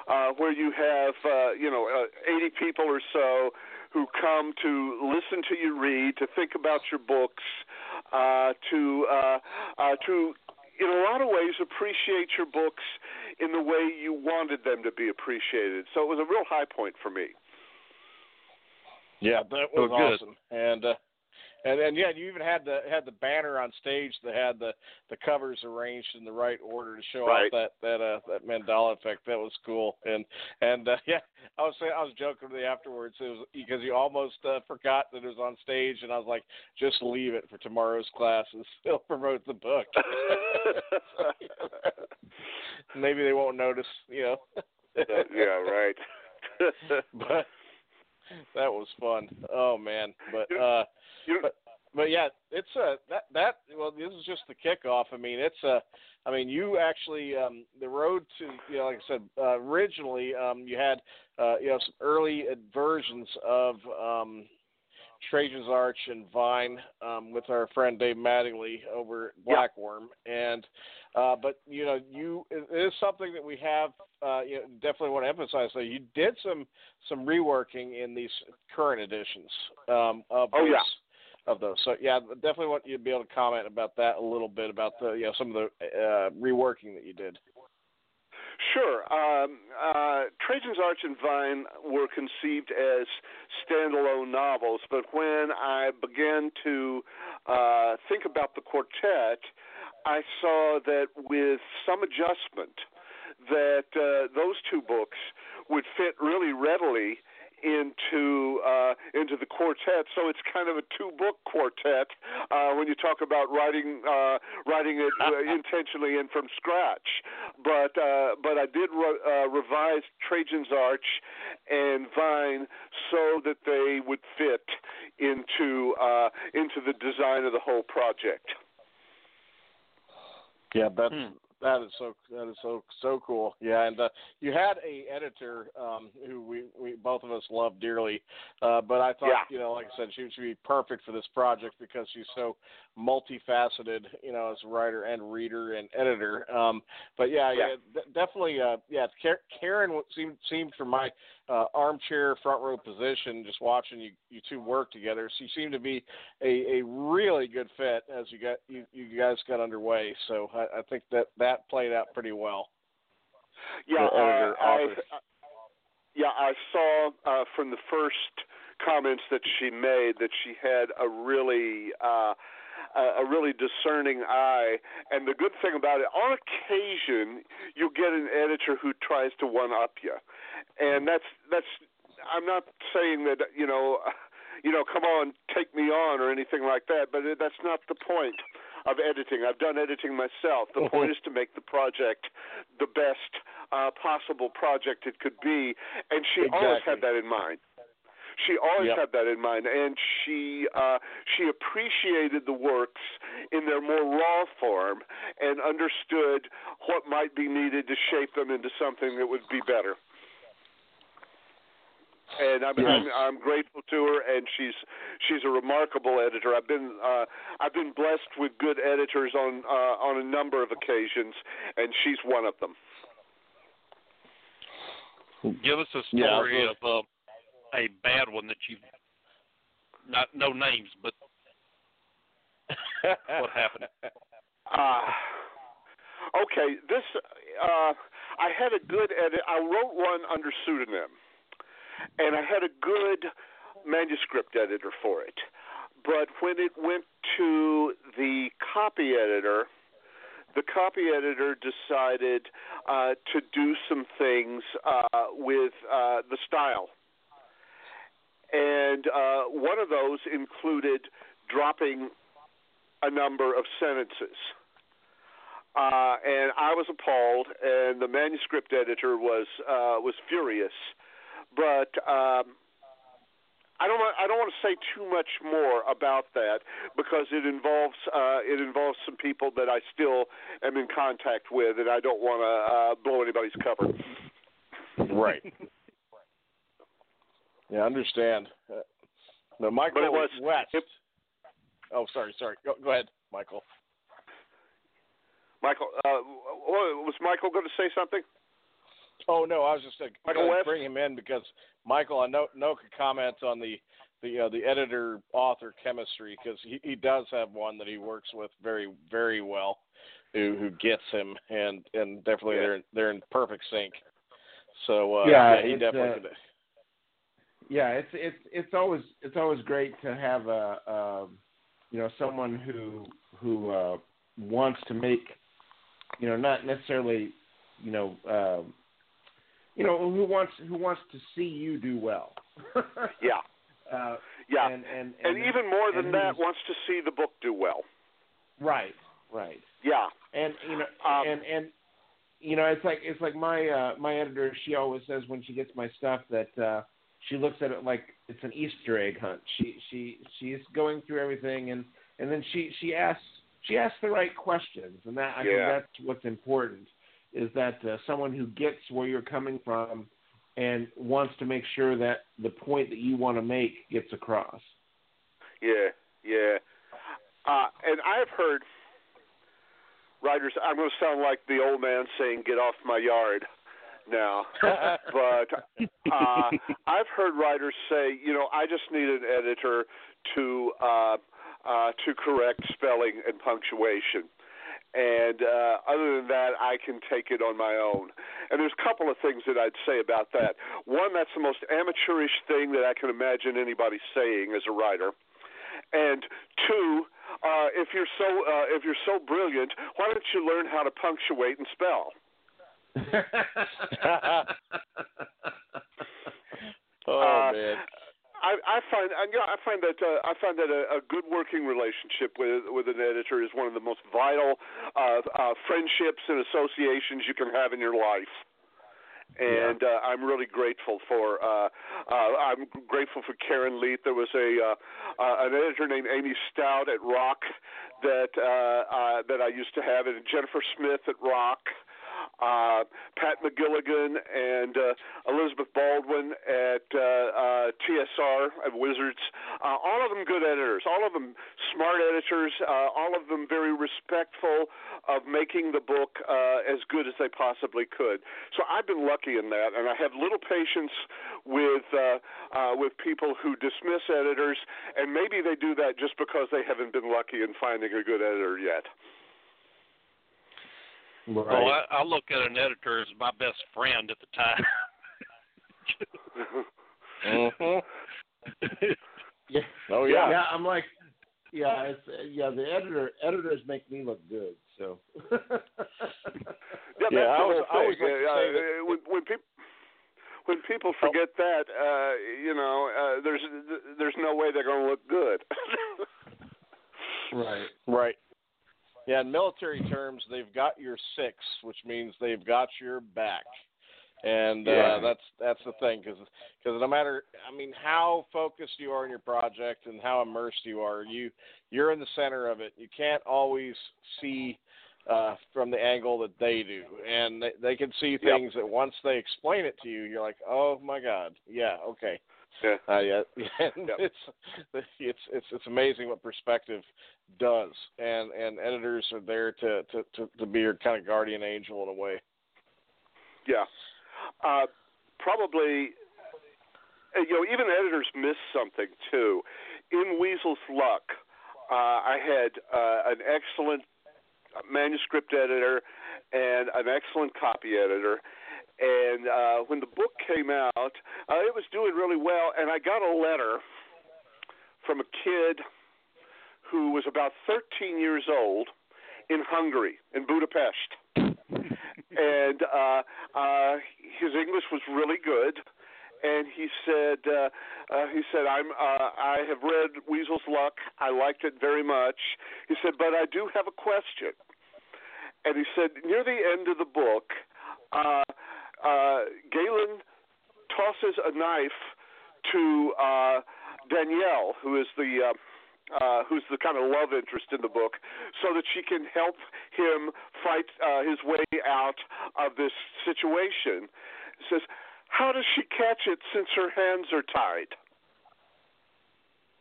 S6: uh, where you have uh, you know uh, eighty people or so who come to listen to you read, to think about your books, uh, to uh, uh, to in a lot of ways appreciate your books in the way you wanted them to be appreciated. So it was a real high point for me.
S2: Yeah, that was
S3: Oh, good.
S2: awesome, and uh, and and yeah, you even had the had the banner on stage that had the, the covers arranged in the right order to show
S6: Right.
S2: off that that uh, that Mandela effect. That was cool, and and uh, yeah, I was saying I was joking with you afterwards. It was because you almost uh, forgot that it was on stage, and I was like, just leave it for tomorrow's class and still promote the book. Maybe they won't notice, you know.
S6: Yeah, right.
S2: But that was fun. Oh man, but uh,
S6: You-
S2: but but yeah, it's a that that well, this is just the kickoff. I mean, it's a. I mean, you actually um, the road to you know, like I said uh, originally, um, you had uh, you know some early versions of um, Trajan's Arch and Vine um, with our friend Dave Mattingly over at Blackworm, and uh, but you know you it is something that we have uh, you know, definitely want to emphasize. So you did some some reworking in these current editions um, of
S6: Oh,
S2: those,
S6: yeah.
S2: of those. So yeah, definitely want you to be able to comment about that a little bit about the you know some of the uh, reworking that you did.
S6: Sure. Um, uh, Trajan's Arch and Vine were conceived as standalone novels, but when I began to uh, think about the quartet, I saw that with some adjustment, that uh, those two books would fit really readily into uh, into the quartet. So it's kind of a two-book quartet uh, when you talk about writing uh, writing it uh, intentionally and from scratch. But uh, but I did re- uh, revise Trajan's Arch and Vine so that they would fit into uh, into the design of the whole project.
S2: Yeah, that's
S3: Hmm.
S2: that is so that is so so cool. Yeah, and uh, you had a editor um, who we, we both of us love dearly, uh, but I thought
S6: Yeah.
S2: you know, like I said, she should be perfect for this project because she's so multifaceted, you know, as a writer and reader and editor. Um, but yeah, yeah,
S6: Yeah.
S2: d- definitely. Uh, yeah, Karen seemed seemed from my uh, armchair front row position, just watching you you two work together. She seemed to be a, a really good fit as you got you, you guys got underway. So I, I think that that played out pretty well.
S6: Yeah,
S2: The editor,
S6: uh, I,
S2: author.
S6: I, yeah, I saw uh, from the first comments that she made that she had a really uh, a really discerning eye. And the good thing about it, on occasion, you get an editor who tries to one-up you, and that's that's. I'm not saying that you know, you know, come on, take me on or anything like that, but that's not the point of editing. I've done editing myself. The point is to make the project the best uh, possible project it could be, and she always
S2: Exactly.
S6: had that in mind. She always
S2: Yep.
S6: had that in mind, and she uh, she appreciated the works in their more raw form and understood what might be needed to shape them into something that would be better. And I'm,
S2: Yes.
S6: I'm I'm grateful to her, and she's she's a remarkable editor. I've been uh, I've been blessed with good editors on uh, on a number of occasions, and she's one of them.
S3: Give us a
S2: Yeah,
S3: story
S2: I
S3: of uh, a bad one that you not no names, but what happened?
S6: Uh, okay, this uh, I had a good edit. I wrote one under pseudonym, and I had a good manuscript editor for it. But when it went to the copy editor, the copy editor decided uh, to do some things uh, with uh, the style. And uh, one of those included dropping a number of sentences. Uh, and I was appalled, and the manuscript editor was uh, was furious. But um, I don't want, I don't want to say too much more about that because it involves uh, it involves some people that I still am in contact with, and I don't want to uh, blow anybody's cover.
S2: Right. Yeah, I understand. Uh, no, Michael
S6: But it was-
S2: West.
S6: it-
S2: oh, sorry, sorry. Go, go ahead, Michael.
S6: Michael, uh, was Michael going to say something?
S2: Oh no, I was just uh,
S6: Michael
S2: going to
S6: West?
S2: bring him in because Michael, I know, know could comment on the the uh, the editor author chemistry because he, he does have one that he works with very very well, who who gets him and and definitely
S6: Yeah.
S2: they're they're in perfect sync. So uh,
S4: Yeah,
S2: yeah, he
S4: it's,
S2: definitely
S4: uh,
S2: could.
S4: Yeah, it's it's it's always it's always great to have a, a you know someone who who uh, wants to make you know not necessarily you know uh, you know who wants who wants to see you do well.
S6: Yeah.
S4: Uh,
S6: Yeah.
S4: and, and,
S6: And,
S4: and
S6: even more than
S4: and
S6: that,
S4: who's-
S6: wants to see the book do well.
S4: Right, right.
S6: Yeah.
S4: And you know,
S6: Um,
S4: and and you know, it's like it's like my uh, my editor. She always says when she gets my stuff that uh, she looks at it like it's an Easter egg hunt. She she she's going through everything, and, and then she, she asks she asks the right questions, and that I
S6: Yeah.
S4: think that's what's important is that uh, someone who gets where you're coming from and wants to make sure that the point that you want to make gets across.
S6: Yeah, yeah. Uh, and I've heard writers, I'm going to sound like the old man saying, get off my yard now. But uh, I've heard writers say, you know, I just need an editor to uh, uh, to correct spelling and punctuation. And uh, other than that, I can take it on my own. And there's a couple of things that I'd say about that. One, that's the most amateurish thing that I can imagine anybody saying as a writer. And two, uh, if you're so uh, if you're so brilliant, why don't you learn how to punctuate and spell?
S2: Oh
S6: uh,
S2: man.
S6: I, I find, you know, I find that uh, I find that a, a good working relationship with with an editor is one of the most vital uh, uh, friendships and associations you can have in your life. And
S4: Yeah.
S6: uh, I'm really grateful for uh, uh, I'm grateful for Karen Leet. There was a uh, uh, an editor named Amy Stout at Rock that uh, uh, that I used to have, and Jennifer Smith at Rock. Uh, Pat McGilligan and uh, Elizabeth Baldwin at uh, uh, T S R at Wizards. Uh, all of them good editors. All of them smart editors. Uh, all of them very respectful of making the book uh, as good as they possibly could. So I've been lucky in that, and I have little patience with uh, uh, with people who dismiss editors, and maybe they do that just because they haven't been lucky in finding a good editor yet.
S4: Right.
S3: Well, I, I look at an editor as my best friend at the time.
S2: Mm-hmm.
S4: Yeah.
S2: Oh yeah.
S4: Yeah, I'm like, yeah, it's yeah. The editor editors make me look good. So.
S6: Yeah, that's
S2: Yeah, I
S6: the
S2: was-
S6: whole
S2: I always
S6: thing.
S2: like to
S6: Uh,
S2: say that-
S6: uh, when, when people when people forget that, uh, you know, uh, there's there's no way they're going to look good.
S4: Right.
S2: Right. Yeah, in military terms, they've got your six, which means they've got your back, and uh,
S6: Yeah.
S2: that's that's the thing, because no matter, I mean, how focused you are in your project and how immersed you are, you you're in the center of it. You can't always see uh, from the angle that they do, and they, they can see things that once they explain it to you, you're like, oh my God, yeah, okay.
S6: Yeah.
S2: Uh, yeah, and
S6: Yep.
S2: it's it's it's it's amazing what perspective does, and and editors are there to to to, to be your kind of guardian angel in a way.
S6: Yeah. Uh, probably, uh, you know, even editors miss something too. In Weasel's Luck, uh, I had uh, an excellent manuscript editor and an excellent copy editor. And uh, when the book came out, uh, it was doing really well, and I got a letter from a kid who was about thirteen years old in Hungary, in Budapest. And uh, uh, his English was really good, and he said, uh, uh, he said, I'm, uh, I have read Weasel's Luck. I liked it very much. He said, but I do have a question. And he said, near the end of the book, uh, uh, Galen tosses a knife to uh, Danielle, who is the uh, uh, who's the kind of love interest in the book, so that she can help him fight uh, his way out of this situation. He says, how does she catch it since her hands are tied?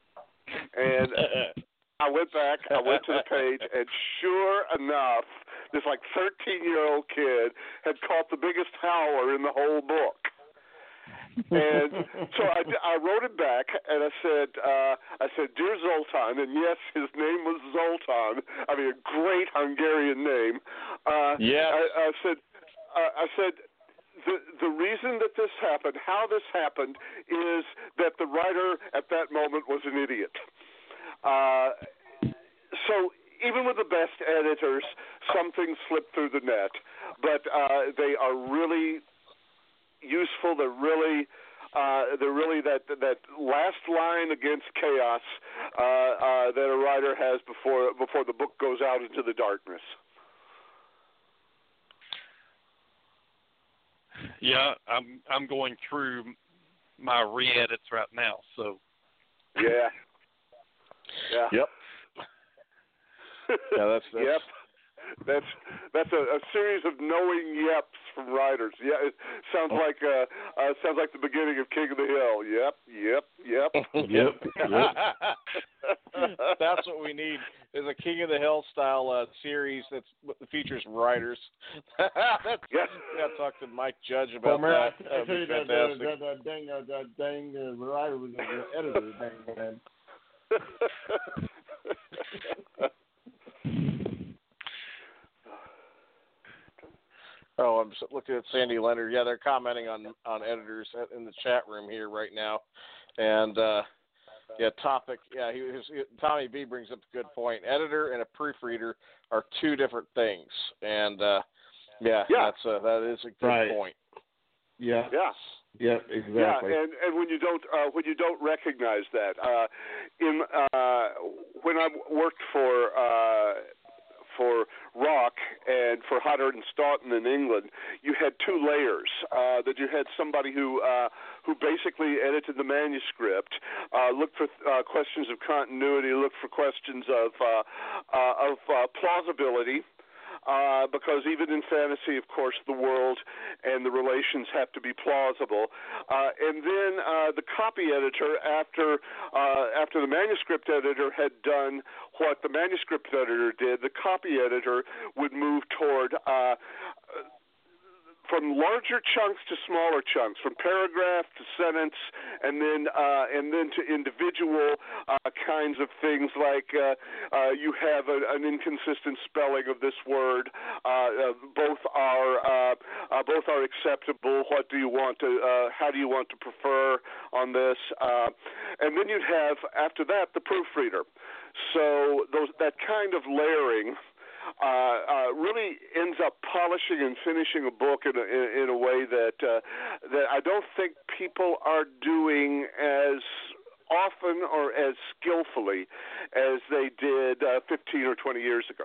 S6: And I went back, I went to the page, and sure enough, this like thirteen year old kid had caught the biggest howler in the whole book. And so I, I wrote him back, and I said, uh, I said, dear Zoltan, and yes, his name was Zoltan. I mean, a great Hungarian name. Uh,
S2: yes.
S6: I, I said, uh, I said, the the reason that this happened, how this happened, is that the writer at that moment was an idiot. Uh, so even with the best editors, some things slip through the net, but uh, they are really useful. They're really, uh, they're really that that last line against chaos uh, uh, that a writer has before before the book goes out into the darkness.
S3: Yeah, I'm I'm going through my re-edits right now. So.
S6: Yeah. Yeah.
S2: Yep. Yeah, that's, that's
S6: yep. That's that's a, a series of knowing yeps from writers. Yeah, it sounds like uh, uh sounds like the beginning of King of the Hill. Yep, yep, yep,
S4: yep. yep.
S2: That's what we need is a King of the Hill style uh, series that's that features writers. that's
S6: yes.
S2: I gotta talk to Mike Judge about
S4: well, man,
S2: that.
S4: I, I tell you that that,
S2: fantastic.
S4: that, that dang uh, that dang uh, writer was the editor, dang man.
S2: Oh, I'm just looking at Sandy Leonard. Yeah, they're commenting on on editors in the chat room here right now, and uh, yeah, topic. Yeah, he was, Tommy B brings up a good point. Editor and a proofreader are two different things, and uh, yeah,
S6: yeah,
S2: that's a, that is a good
S4: right.
S2: point.
S4: Yeah.
S6: Yeah.
S4: Yeah, exactly.
S6: Yeah, and, and when you don't uh, when you don't recognize that, uh, in uh, when I worked for uh, for Rock and for Hodder and Stoughton in England, you had two layers. Uh, that you had somebody who uh, who basically edited the manuscript, uh, looked for uh, questions of continuity, looked for questions of uh, uh, of uh, plausibility. Uh, because even in fantasy, of course, the world and the relations have to be plausible. Uh, and then uh, the copy editor, after uh, after the manuscript editor had done what the manuscript editor did, the copy editor would move toward uh, from larger chunks to smaller chunks, from paragraph to sentence, and then uh, and then to individual uh, kinds of things like uh, uh, you have a, an inconsistent spelling of this word. Uh, uh, both are uh, uh, both are acceptable. What do you want to? Uh, how do you want to prefer on this? Uh, and then you'd have after that the proofreader. So those that kind of layering. Uh, uh, really ends up polishing and finishing a book in a, in, in a way that uh, that I don't think people are doing as often or as skillfully as they did uh, fifteen or twenty years ago.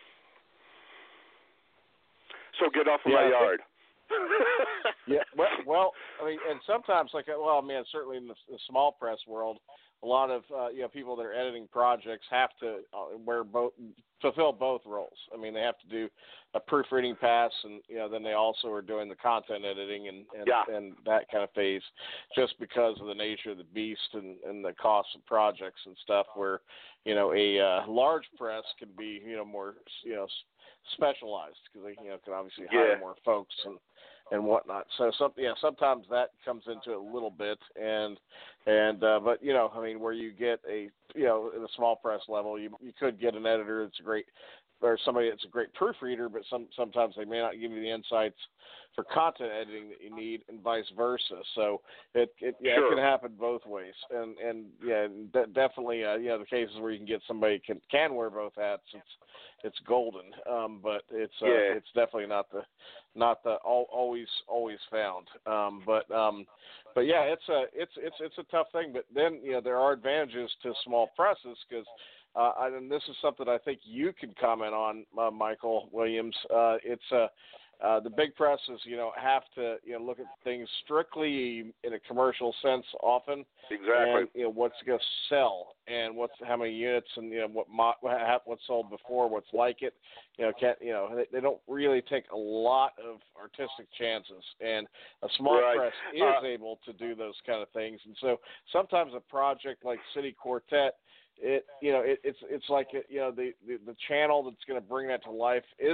S6: So get off of
S2: yeah,
S6: my yard.
S2: yeah, well, well, I mean, and sometimes, like, well, I mean, certainly in the, the small press world, a lot of uh, you know people that are editing projects have to uh, wear both, fulfill both roles. I mean, they have to do a proofreading pass, and you know, then they also are doing the content editing and and,
S6: yeah.
S2: and that kind of phase, just because of the nature of the beast and, and the cost of projects and stuff. Where you know a uh, large press can be you know more you know specialized because they you know can obviously hire
S6: yeah.
S2: more folks and. and whatnot. So some, yeah, sometimes that comes into it a little bit, and and uh, but you know, I mean, where you get a you know, in the small press level, you you could get an editor that's a great, or somebody that's a great proofreader, but some sometimes they may not give you the insights for content editing that you need, and vice versa. So it it yeah,
S6: sure.
S2: it can happen both ways, and and yeah, de- definitely uh, you know the cases where you can get somebody can can wear both hats, it's it's golden. Um, but it's uh,
S6: yeah.
S2: it's definitely not the not the all, always always found. Um, but um, but yeah, it's a it's it's it's a tough thing. But then you know there are advantages to small presses because. Uh, and this is something I think you can comment on, uh, Michael Williams. Uh, it's uh, uh, the big presses, you know, have to you know look at things strictly in a commercial sense often.
S6: Exactly.
S2: And you know what's going to sell and what's how many units and you know what mo- what's sold before, what's like it. You know, can't you know they, they don't really take a lot of artistic chances, and a small
S6: right.
S2: press is
S6: uh,
S2: able to do those kind of things. And so sometimes a project like City Quartet. It you know it, it's it's like you know the, the, the channel that's going to bring that to life is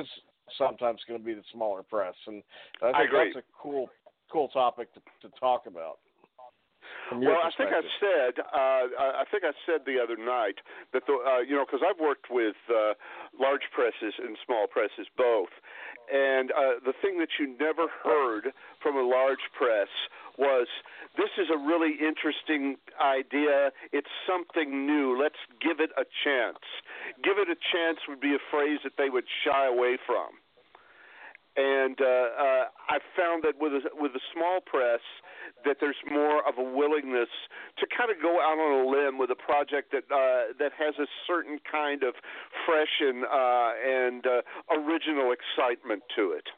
S2: sometimes going to be the smaller press, and I think
S6: I agree.
S2: that's a cool cool topic to, to talk about.
S6: Well, I think I said uh, I think I said the other night that the uh, you know because I've worked with uh, large presses and small presses both, and uh, the thing that you never heard from a large press was, this is a really interesting idea. It's something new. Let's give it a chance. Give it a chance would be a phrase that they would shy away from. And uh, uh, I've found that with a, with a small press, that there's more of a willingness to kind of go out on a limb with a project that uh, that has a certain kind of fresh and uh, and uh, original excitement to it.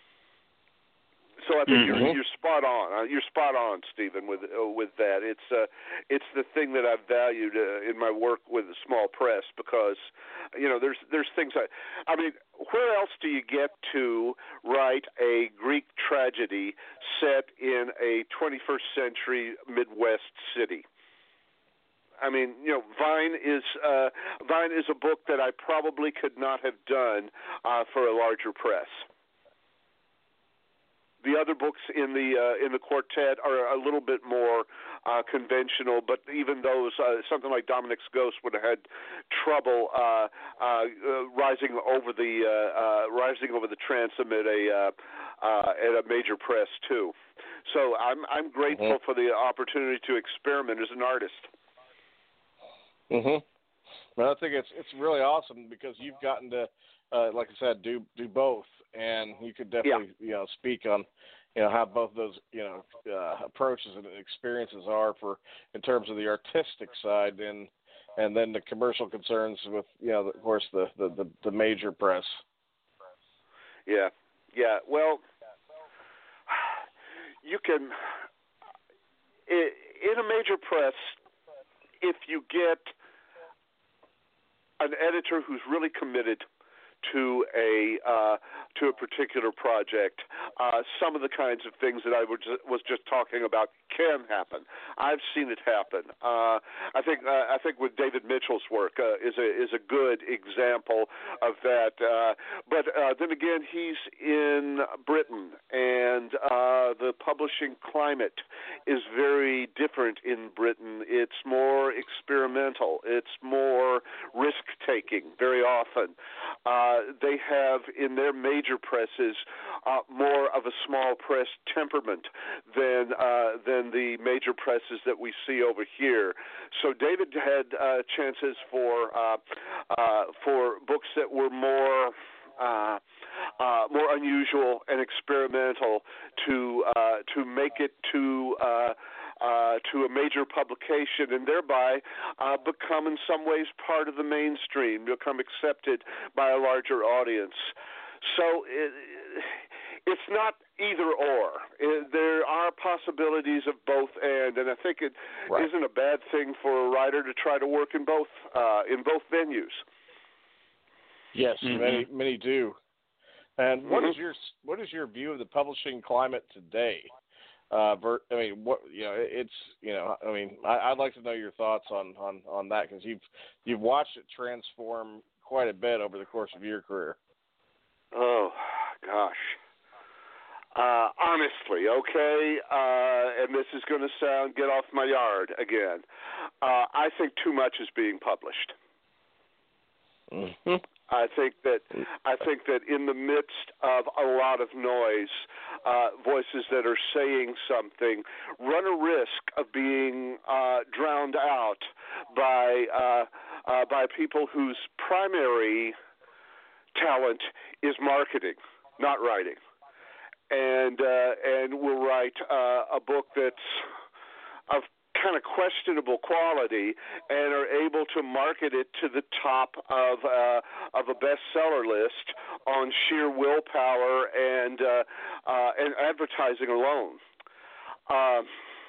S6: So I think mm-hmm. you're you're spot on. Uh, you're spot on, Stephen, with uh, with that. It's uh, it's the thing that I've valued uh, in my work with the small press, because you know there's there's things I I mean, where else do you get to write a Greek tragedy set in a twenty-first century Midwest city? I mean, you know, Vine is uh, Vine is a book that I probably could not have done uh, for a larger press. The other books in the uh, in the quartet are a little bit more uh, conventional, but even those, uh, something like Dominic's Ghost would have had trouble uh, uh, uh, rising over the uh, uh, rising over the transom at a uh, uh, at a major press too. So I'm I'm grateful mm-hmm. for the opportunity to experiment as an artist.
S2: Mhm. Well, I think it's it's really awesome because you've gotten to, uh, like I said, do do both. And you could definitely, yeah. you know, speak on, you know, how both those, you know, uh, approaches and experiences are for in terms of the artistic side, and and then the commercial concerns with, you know, of course, the the, the, the major press.
S6: Yeah, yeah. Well, you can in a major press, if you get an editor who's really committed to a uh, to a particular project, uh, some of the kinds of things that I was just, was just talking about can happen. I've seen it happen. Uh, I think uh, I think with David Mitchell's work uh, is a is a good example of that. Uh, but uh, then again, he's in Britain, and uh, the publishing climate is very different in Britain. It's more experimental. It's more risk taking very often. Uh, they have in their major presses uh, more of a small press temperament than uh, than the major presses that we see over here. So David had uh, chances for uh, uh, for books that were more uh, uh, more unusual and experimental to uh, to make it to. Uh, Uh, to a major publication, and thereby uh, become in some ways part of the mainstream, become accepted by a larger audience. So it, it's not either or. It, there are possibilities of both and, and I think it right. isn't a bad thing for a writer to try to work in both uh, in both venues.
S2: Yes,
S3: mm-hmm.
S2: many many do. And what
S6: mm-hmm.
S2: is your what is your view of the publishing climate today? Uh, Bert, I mean, what you know, it's you know, I mean, I, I'd like to know your thoughts on, on, on that, because you've you've watched it transform quite a bit over the course of your career.
S6: Oh gosh, uh, honestly, okay, uh, and this is going to sound get off my yard again. Uh, I think too much is being published.
S2: Mm-hmm.
S6: I think that I think that in the midst of a lot of noise, uh, voices that are saying something run a risk of being uh, drowned out by uh, uh, by people whose primary talent is marketing, not writing, and uh, and will write uh, a book that's of kind of questionable quality and are able to market it to the top of uh, of a bestseller list on sheer willpower and uh, uh, and advertising alone. Um,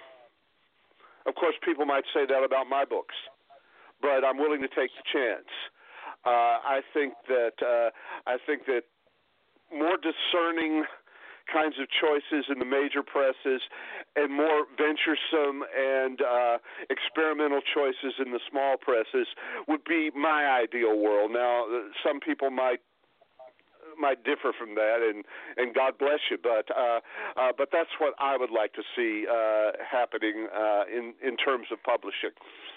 S6: of course, people might say that about my books, but I'm willing to take the chance. Uh, I think that uh, I think that more discerning kinds of choices in the major presses and more venturesome and uh, experimental choices in the small presses would be my ideal world. Now, some people might might differ from that, and, and God bless you. But uh, uh, but that's what I would like to see uh, happening uh, in in terms of publishing.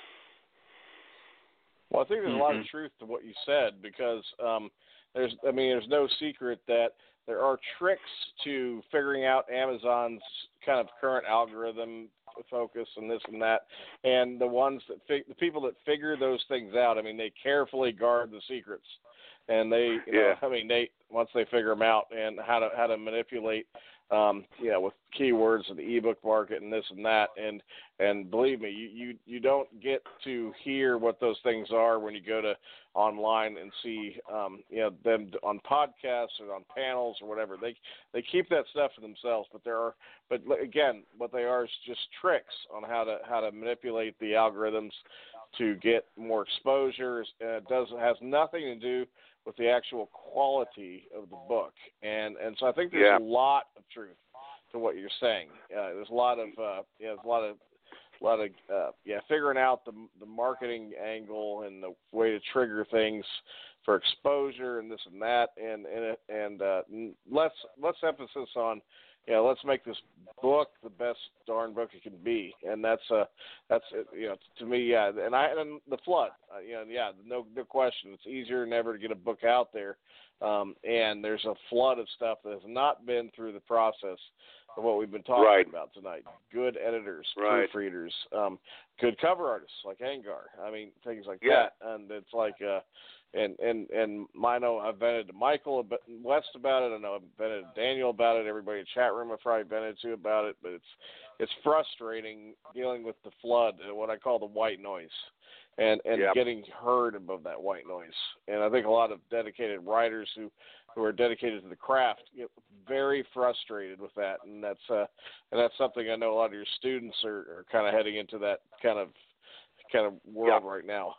S2: Well, I think there's
S4: mm-hmm.
S2: a lot of truth to what you said, because um, there's, I mean, there's no secret that there are tricks to figuring out Amazon's kind of current algorithm focus and this and that, and the ones that fig- the people that figure those things out, I mean, they carefully guard the secrets, and they, you know,
S6: yeah.
S2: I mean, they once they figure them out and how to how to manipulate. Um, you know, with keywords of the ebook market and this and that, and and believe me, you, you, you don't get to hear what those things are when you go to online and see um, you know them on podcasts or on panels or whatever. They they keep that stuff for themselves, but there are but again, what they are is just tricks on how to how to manipulate the algorithms to get more exposure. Uh, it does has nothing to do with the actual quality of the book, and and so I think there's
S6: yeah.
S2: a lot of truth to what you're saying. Uh, there's a lot of uh, yeah, there's a lot of a lot of uh, yeah, figuring out the the marketing angle and the way to trigger things for exposure and this and that, and and and uh, less less emphasis on, yeah, let's make this book the best darn book it can be, and that's uh that's you know to me, yeah, and I and the flood, uh, you know, yeah, no no question, it's easier than ever to get a book out there, um, and there's a flood of stuff that has not been through the process of what we've been talking
S6: right.
S2: about tonight. Good editors,
S6: right.
S2: proofreaders, um, good cover artists like Angar. I mean, things like
S6: yeah.
S2: that, and it's like uh. And and and I know I've vented to Michael West about it. I know I've vented to Daniel about it. Everybody in the chat room I've probably vented to about it. But it's it's frustrating dealing with the flood, what I call the white noise, and and
S6: yep.
S2: getting heard above that white noise. And I think a lot of dedicated writers who who are dedicated to the craft get very frustrated with that. And that's uh and that's something I know a lot of your students are, are kind of heading into that kind of kind of world
S6: yep.
S2: right now.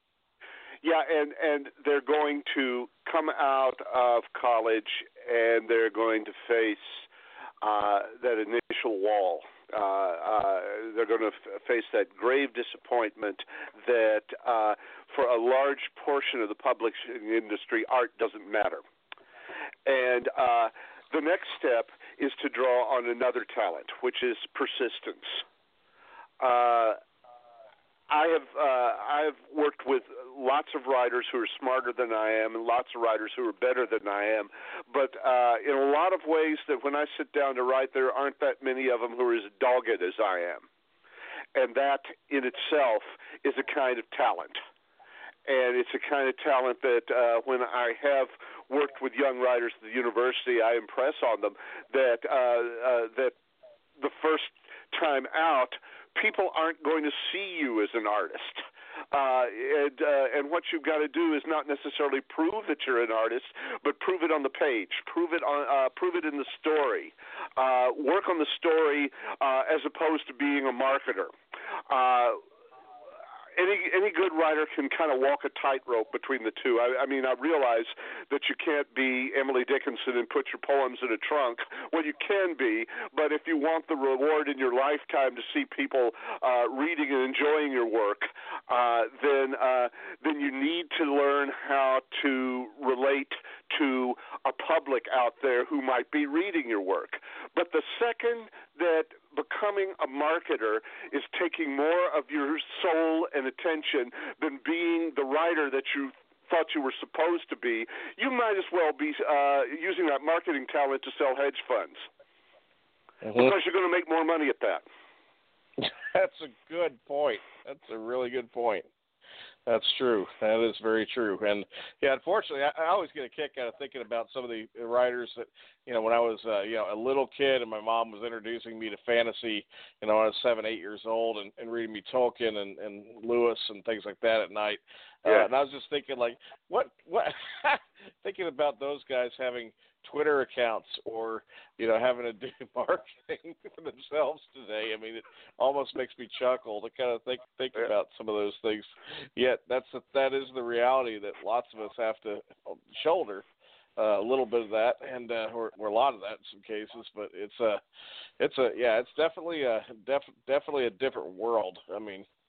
S6: Yeah, and, and they're going to come out of college and they're going to face uh, that initial wall. Uh, uh, they're going to f- face that grave disappointment that uh, for a large portion of the publishing industry, art doesn't matter. And uh, the next step is to draw on another talent, which is persistence. Uh, I have uh, I've worked with lots of writers who are smarter than I am and lots of writers who are better than I am, but uh, in a lot of ways that when I sit down to write, there aren't that many of them who are as dogged as I am. And that in itself is a kind of talent. And it's a kind of talent that uh, when I have worked with young writers at the university, I impress on them that uh, uh, that the first time out, people aren't going to see you as an artist. Uh, and, uh, and what you've got to do is not necessarily prove that you're an artist, but prove it on the page, prove it on, uh, prove it in the story, uh, work on the story uh, as opposed to being a marketer. Uh, Any any good writer can kind of walk a tightrope between the two. I, I mean, I realize that you can't be Emily Dickinson and put your poems in a trunk. Well, you can be, but if you want the reward in your lifetime to see people uh, reading and enjoying your work, uh, then uh, then you need to learn how to relate to a public out there who might be reading your work. But the second that becoming a marketer is taking more of your soul and attention than being the writer that you thought you were supposed to be, you might as well be uh, using that marketing talent to sell hedge funds. Mm-hmm. Because you're going to make more money at that.
S2: That's a good point. That's a really good point. That's true. That is very true. And, yeah, unfortunately, I, I always get a kick out of thinking about some of the writers that, you know, when I was, uh, you know, a little kid and my mom was introducing me to fantasy, you know, when I was seven, eight years old and, and reading me Tolkien and, and Lewis and things like that at night.
S6: Yeah.
S2: Uh, and I was just thinking, like, what, what, thinking about those guys having Twitter accounts or, you know, having to do marketing for themselves today. I mean, it almost makes me chuckle to kind of think think
S6: yeah.
S2: about some of those things. Yet that's the, that is the reality that lots of us have to shoulder uh, a little bit of that, and uh, or, or a lot of that in some cases. But it's a, it's a yeah, it's definitely a def, definitely a different world. I mean,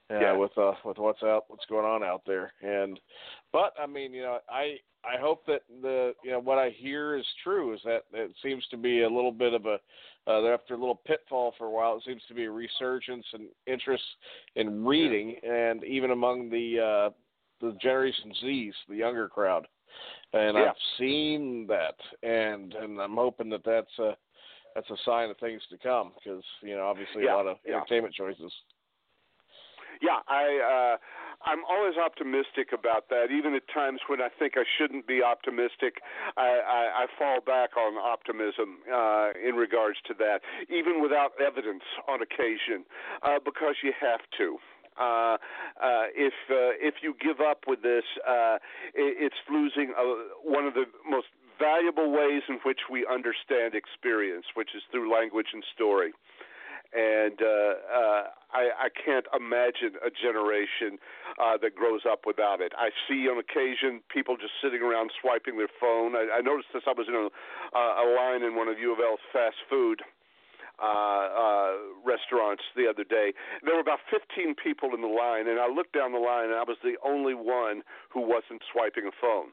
S2: Yeah,
S6: yeah.
S2: with uh, with what's out, what's going on out there, and but I mean, you know, I I hope that the you know what I hear is true. Is that it seems to be a little bit of a uh, they're after a little pitfall for a while. It seems to be a resurgence and interest in reading, and even among the uh, the Generation Z's, the younger crowd, and
S6: yeah.
S2: I've seen that, and and I'm hoping that that's a that's a sign of things to come, because you know obviously
S6: yeah.
S2: a lot of
S6: yeah.
S2: entertainment choices.
S6: Yeah, I, uh, I'm always optimistic about that. Even at times when I think I shouldn't be optimistic, I, I, I fall back on optimism uh, in regards to that, even without evidence on occasion, uh, because you have to. Uh, uh, if uh, if you give up with this, uh, it, it's losing a, one of the most valuable ways in which we understand experience, which is through language and story. And uh, uh, I, I can't imagine a generation uh, that grows up without it. I see on occasion people just sitting around swiping their phone. I, I noticed this. I was in a, uh, a line in one of U of L's fast food uh, uh, restaurants the other day. There were about fifteen people in the line, and I looked down the line, and I was the only one who wasn't swiping a phone.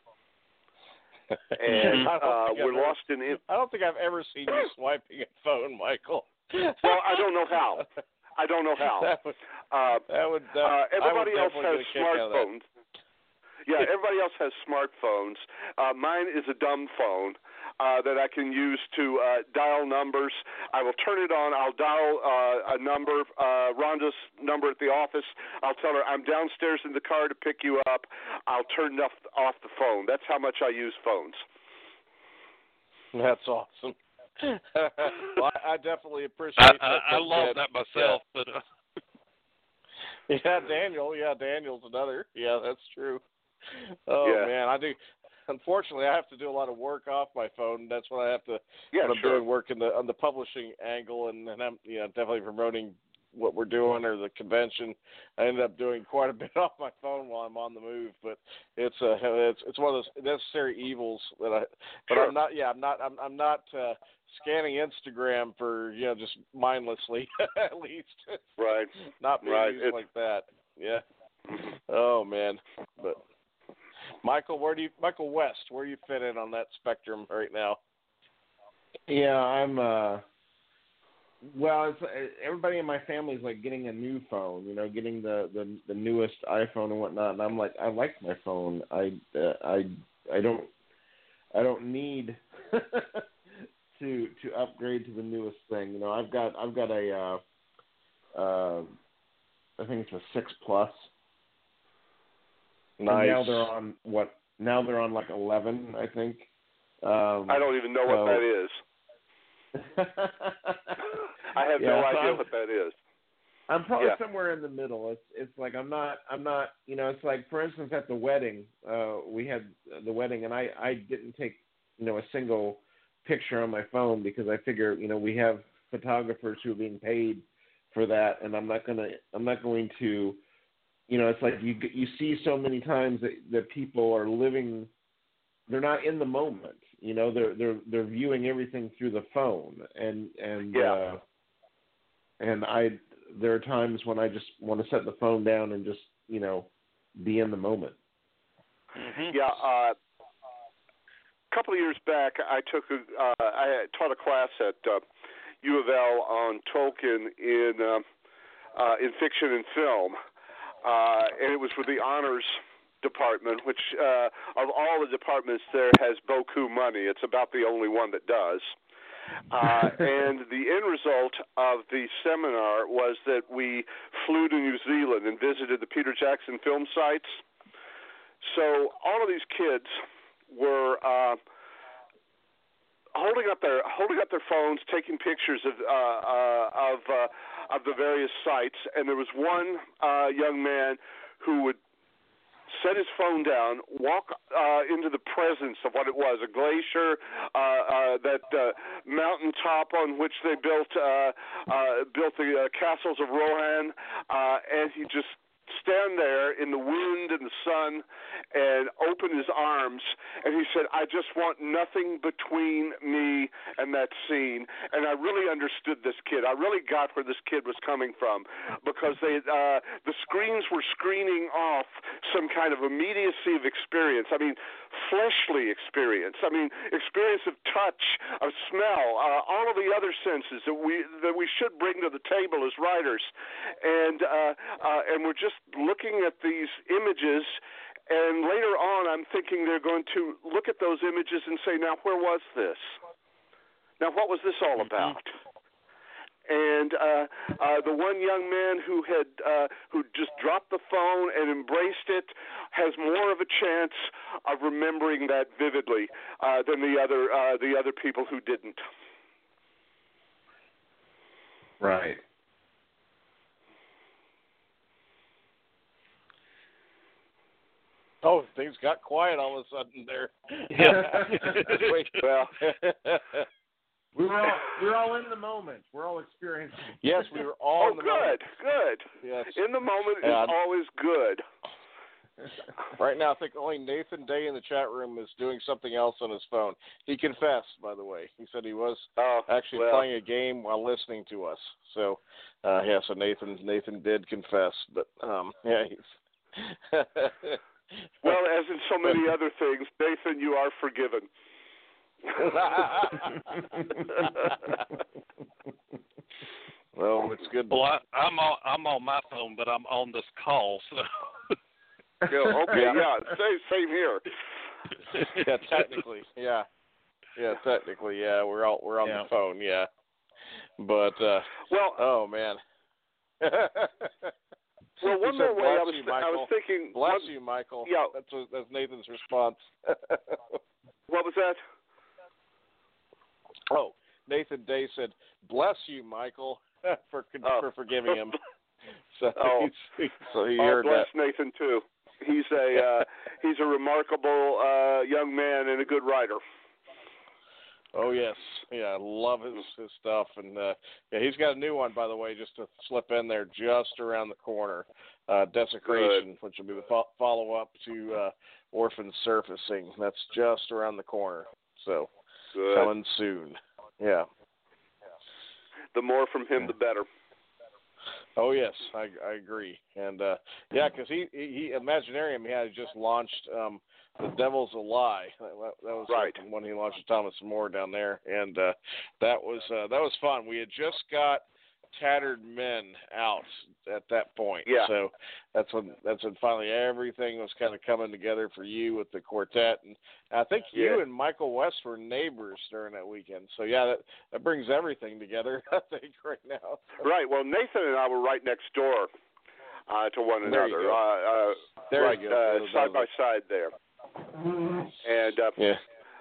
S6: And uh, we're
S2: ever,
S6: lost in it.
S2: I don't think I've ever seen you swiping a phone, Michael.
S6: Well, I don't know how. I don't know how.
S2: That would,
S6: uh,
S2: that would, that,
S6: uh, everybody
S2: would
S6: else has smartphones. Yeah, everybody else has smartphones. Uh, mine is a dumb phone uh, that I can use to uh, dial numbers. I will turn it on. I'll dial uh, a number, uh, Rhonda's number at the office. I'll tell her I'm downstairs in the car to pick you up. I'll turn off, off the phone. That's how much I use phones.
S2: That's awesome. Well, I, I definitely appreciate
S3: I,
S2: that.
S3: I, I love that myself.
S2: Yeah.
S3: But uh...
S2: yeah, Daniel. Yeah, Daniel's another. Yeah, that's true. Oh
S6: yeah.
S2: man, I do. Unfortunately, I have to do a lot of work off my phone. That's what I have to.
S6: Yeah,
S2: when I'm
S6: sure.
S2: doing work in the on the publishing angle, and, and I'm you know definitely promoting what we're doing or the convention. I ended up doing quite a bit off my phone while I'm on the move, but it's a it's it's one of those necessary evils that I. But
S6: Sure.
S2: I'm not. Yeah, I'm not. I'm I'm not uh, scanning Instagram for you know just mindlessly at least.
S6: Right.
S2: Not being
S6: right.
S2: used
S6: It's...
S2: like that. Yeah. Oh man, but. Michael, where do you, Michael West, where do you fit in on that spectrum right now?
S4: Yeah, I'm. Uh, well, it's, everybody in my family is like getting a new phone, you know, getting the, the, the newest iPhone and whatnot. And I'm like, I like my phone. I uh, I I don't I don't need to to upgrade to the newest thing. You know, I've got I've got a uh, uh, I think it's a six plus.
S2: Nice.
S4: And now they're on what? Now they're on like eleven, I think. Um,
S6: I don't even know
S4: so...
S6: what that is. I have
S4: yeah,
S6: no
S4: so
S6: idea
S4: I'm,
S6: what that is.
S4: I'm probably
S6: yeah.
S4: somewhere in the middle. It's it's like I'm not I'm not you know it's like for instance at the wedding uh, we had the wedding and I, I didn't take you know a single picture on my phone because I figure you know we have photographers who are being paid for that and I'm not gonna I'm not going to. You know, it's like you you see so many times that, that people are living, they're not in the moment. You know, they're they're they're viewing everything through the phone, and and
S6: yeah.
S4: uh, and I there are times when I just want to set the phone down and just you know be in the moment.
S6: Mm-hmm. Yeah, uh, a couple of years back, I took a uh, I taught a class at uh, U of L on Tolkien in uh, uh, in fiction and film. Uh, and it was with the honors department, which uh, of all the departments there has beaucoup money. It's about the only one that does. Uh, and the end result of the seminar was that we flew to New Zealand and visited the Peter Jackson film sites. So all of these kids were uh, holding up their holding up their phones, taking pictures of uh, uh, of uh, of the various sites, and there was one uh, young man who would set his phone down, walk uh, into the presence of what it was, a glacier, uh, uh, that uh, mountaintop on which they built uh, uh, built the uh, castles of Rohan, uh, and he just stand there in the wind and the sun and open his arms, and he said, I just want nothing between me and that scene. And I really understood this kid. I really got where this kid was coming from, because they uh, the screens were screening off some kind of immediacy of experience. I mean, fleshly experience. I mean, experience of touch, of smell, uh, all of the other senses that we that we should bring to the table as writers. And uh, uh, and we're just looking at these images, and later on I'm thinking they're going to look at those images and say, now, where was this? Now, what was this all about? And uh, uh, the one young man who had uh, who just dropped the phone and embraced it has more of a chance of remembering that vividly uh, than the other uh, the other people who didn't.
S4: Right.
S2: Oh, things got quiet all of a sudden there.
S3: Yeah.
S2: Wait,
S6: well,
S4: we were all we were all in the moment. We're all experiencing.
S2: yes, we were all
S6: oh,
S2: in the
S6: good,
S2: moment.
S6: good.
S2: Yes.
S6: In the moment
S2: Yeah.
S6: is always good.
S2: Right now, I think only Nathan Day in the chat room is doing something else on his phone. He confessed, by the way. He said he was
S6: Oh,
S2: actually
S6: well.
S2: playing a game while listening to us. So, uh, yeah, so Nathan Nathan did confess, but um, yeah, he's.
S6: Well, as in so many other things, Nathan, you are forgiven.
S2: Well, it's good.
S3: Well, I, I'm on I'm on my phone, but I'm on this call, so.
S6: Yeah, okay, yeah, same, same here.
S2: Yeah, technically, yeah, yeah, technically, yeah. We're all we're on
S4: Yeah.
S2: the phone, yeah. But uh,
S6: Well,
S2: oh man.
S6: well, one
S2: He
S6: more
S2: said,
S6: way I
S2: "Bless
S6: was
S2: you,
S6: I was
S2: Michael.
S6: thinking.
S2: Bless
S6: one,
S2: you, Michael.
S6: Yeah.
S2: That's what, that's Nathan's response.
S6: What was that?
S2: Oh, Nathan Day said, "Bless you, Michael, for
S6: Oh.
S2: for forgiving him." So,
S6: Oh.
S2: he's, so he
S6: Oh,
S2: heard
S6: bless
S2: that.
S6: Nathan too. He's a uh, he's a remarkable uh, young man and a good writer.
S2: Oh yes, yeah, I love his his stuff, and uh, yeah, he's got a new one, by the way, just to slip in there, just around the corner, uh, Desecration,
S6: Good.
S2: which will be the fo- follow up to uh, Orphan Surfacing. That's just around the corner, so
S6: Good.
S2: coming soon. Yeah.
S6: The more from him, the better.
S2: Oh yes, I I agree, and uh, yeah, because he, he he Imaginarium he had just launched um, The Devil's a Lie. That, that was
S6: Right.
S2: when he launched with Thomas More down there, and uh, that was uh, that was fun. We had just got Tattered Men out at that point,
S6: Yeah.
S2: so that's when that's when finally everything was kind of coming together for you with the quartet, and I think you
S6: Yeah.
S2: and Michael West were neighbors during that weekend. So yeah, that that brings everything together. I think right now.
S6: Right. Well, Nathan and I were right next door uh, to one
S2: There you
S6: another.
S2: go.
S6: Uh, uh,
S2: There
S6: right,
S2: you go.
S6: uh, side by side there. And uh,
S2: Yeah.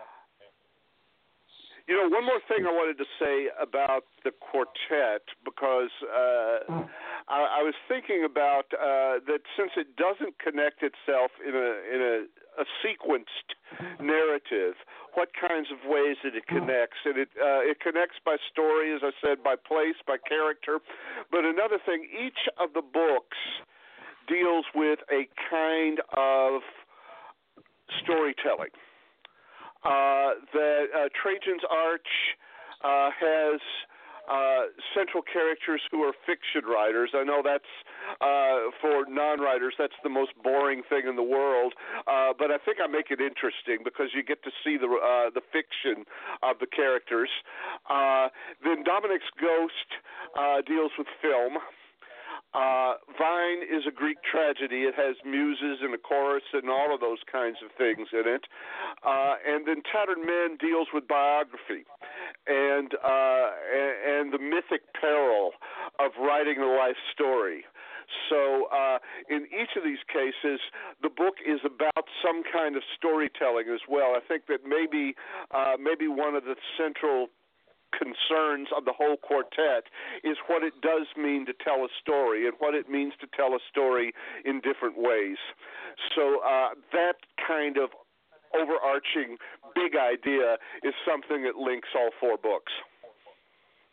S6: you know, one more thing I wanted to say about the quartet, because uh, I, I was thinking about uh, that since it doesn't connect itself in a in a, a sequenced narrative, what kinds of ways that it connects? And it uh, it connects by story, as I said, by place, by character. But another thing, each of the books deals with a kind of storytelling. Uh, that uh, Trajan's Arch uh, has uh, central characters who are fiction writers. I know that's, uh, for non-writers, that's the most boring thing in the world, uh, but I think I make it interesting because you get to see the uh, the fiction of the characters. Uh, then Dominic's Ghost uh, deals with film. Uh, Vine is a Greek tragedy. It has muses and a chorus and all of those kinds of things in it. Uh, and then Tattered Men deals with biography and, uh, and and the mythic peril of writing a life story. So uh, in each of these cases, the book is about some kind of storytelling as well. I think that maybe uh, maybe one of the central concerns of the whole quartet is what it does mean to tell a story and what it means to tell a story in different ways. So uh, that kind of overarching big idea is something that links all four books.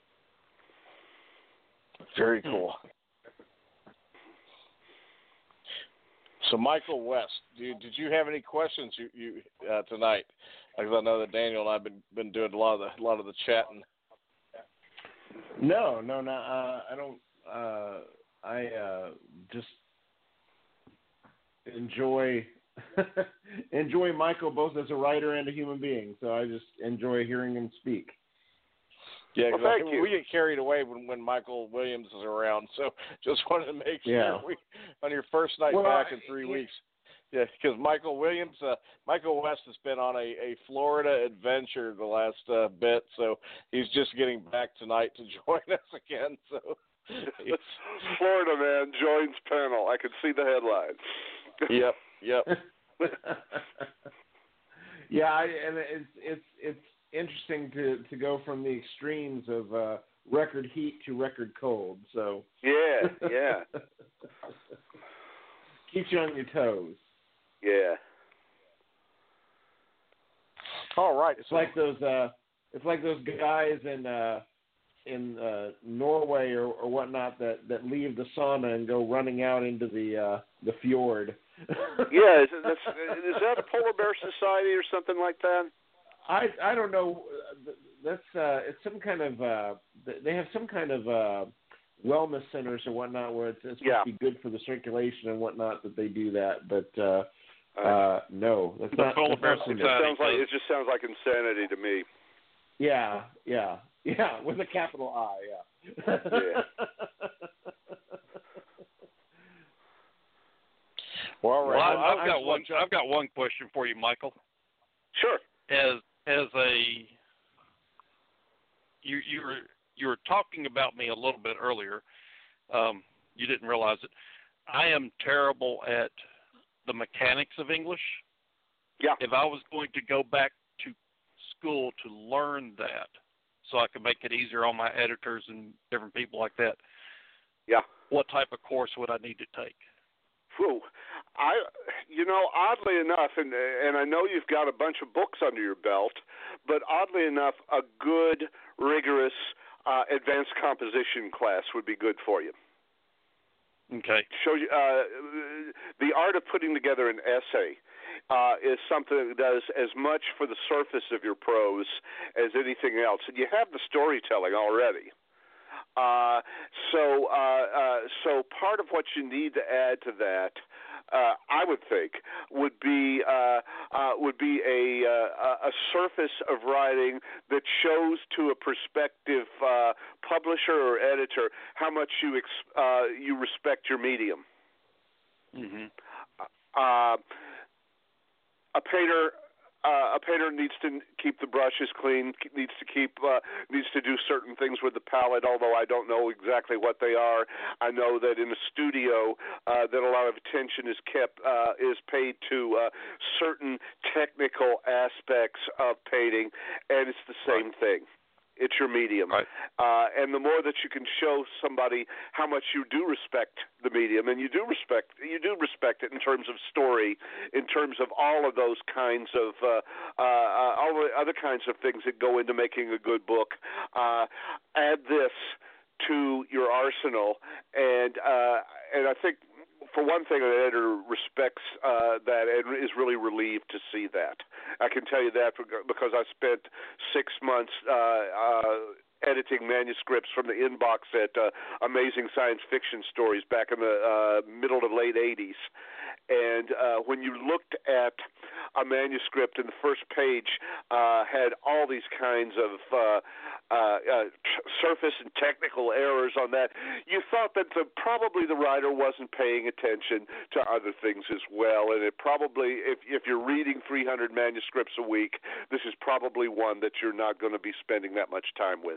S2: Very cool. So, Michael West, do, did you have any questions you, you uh, tonight? Because I know that Daniel and I have been been doing a lot of the a lot of the chatting.
S4: No, no, no. Uh, I don't. Uh, I uh, just enjoy enjoy Michael both as a writer and a human being. So I just enjoy hearing him speak.
S2: Yeah,
S6: well,
S2: I,
S6: thank you.
S2: we get carried away when, when Michael Williams is around. So just wanted to make sure
S4: Yeah.
S2: we on your first night
S4: Well,
S2: back in
S4: I-
S2: three
S4: yeah.
S2: weeks. Yeah, because Michael Williams, uh, Michael West has been on a, a Florida adventure the last uh, bit, so he's just getting back tonight to join us again. So,
S6: Florida man joins panel. I can see the headline.
S2: yep, yep.
S4: Yeah, I, and it's it's it's interesting to, to go from the extremes of uh, record heat to record cold. So
S6: Yeah, yeah,
S4: keeps you on your toes.
S6: yeah.
S2: All right,
S4: It's like those uh, it's like those guys in uh, in uh, Norway or, or whatnot that, that leave the sauna and go running out into the uh, the fjord.
S6: Yeah, is, that's, is that a polar bear society or something like that?
S4: I I don't know. That's uh, it's some kind of uh, they have some kind of uh, wellness centers or whatnot where it's, it's supposed
S6: Yeah.
S4: to be good for the circulation and whatnot that they do that. But uh, uh, no, that's
S3: The
S4: not.
S3: Polar
S4: that's
S3: Bear
S4: not
S6: It
S4: something-
S6: just
S3: Society
S6: sounds like
S3: does.
S6: it just sounds like insanity to me.
S4: Yeah, yeah, yeah, with a capital I. Yeah.
S6: Yeah.
S2: well, all right.
S3: Well, I,
S2: Well, I
S3: I've got
S2: just
S3: one.
S2: want to-
S3: I've got one question for you, Michael.
S6: Sure.
S3: As as a you you were you were talking about me a little bit earlier. Um, you didn't realize it. I am terrible at the mechanics of English.
S6: Yeah.
S3: If I was going to go back to school to learn that, so I could make it easier on my editors and different people like that,
S6: Yeah.
S3: what type of course would I need to take?
S6: Whew. I, you know, oddly enough, and and I know you've got a bunch of books under your belt, but oddly enough, a good, rigorous, uh, advanced composition class would be good for you.
S3: Okay.
S6: Shows you uh, the art of putting together an essay uh, is something that does as much for the surface of your prose as anything else, and you have the storytelling already. Uh, so, uh, uh, so part of what you need to add to that, uh, I would think, would be uh, uh, would be a uh, a surface of writing that shows to a prospective uh, publisher or editor how much you ex- uh, you respect your medium.
S3: Mhm.
S6: Uh, a painter. Uh, a painter needs to keep the brushes clean, needs to keep, uh, needs to do certain things with the palette, although I don't know exactly what they are. I know that in a studio uh, that a lot of attention is kept, uh, is paid to uh, certain technical aspects of painting, and it's the same
S3: Right.
S6: thing. It's your medium.
S3: Right.
S6: Uh, and the more that you can show somebody how much you do respect the medium, and you do respect you do respect it in terms of story, in terms of all of those kinds of uh, uh, all the other kinds of things that go into making a good book. Uh, add this to your arsenal, and uh, and I think, for one thing, an editor respects uh, that and is really relieved to see that. I can tell you that because I spent six months uh, uh, editing manuscripts from the inbox at uh, Amazing Science Fiction Stories back in the uh, middle to late eighties. And uh, when you looked at a manuscript and the first page uh, had all these kinds of uh, uh, uh, t- surface and technical errors on that, you thought that the, probably the writer wasn't paying attention to other things as well. And it probably, if, if you're reading three hundred manuscripts a week, this is probably one that you're not going to be spending that much time with.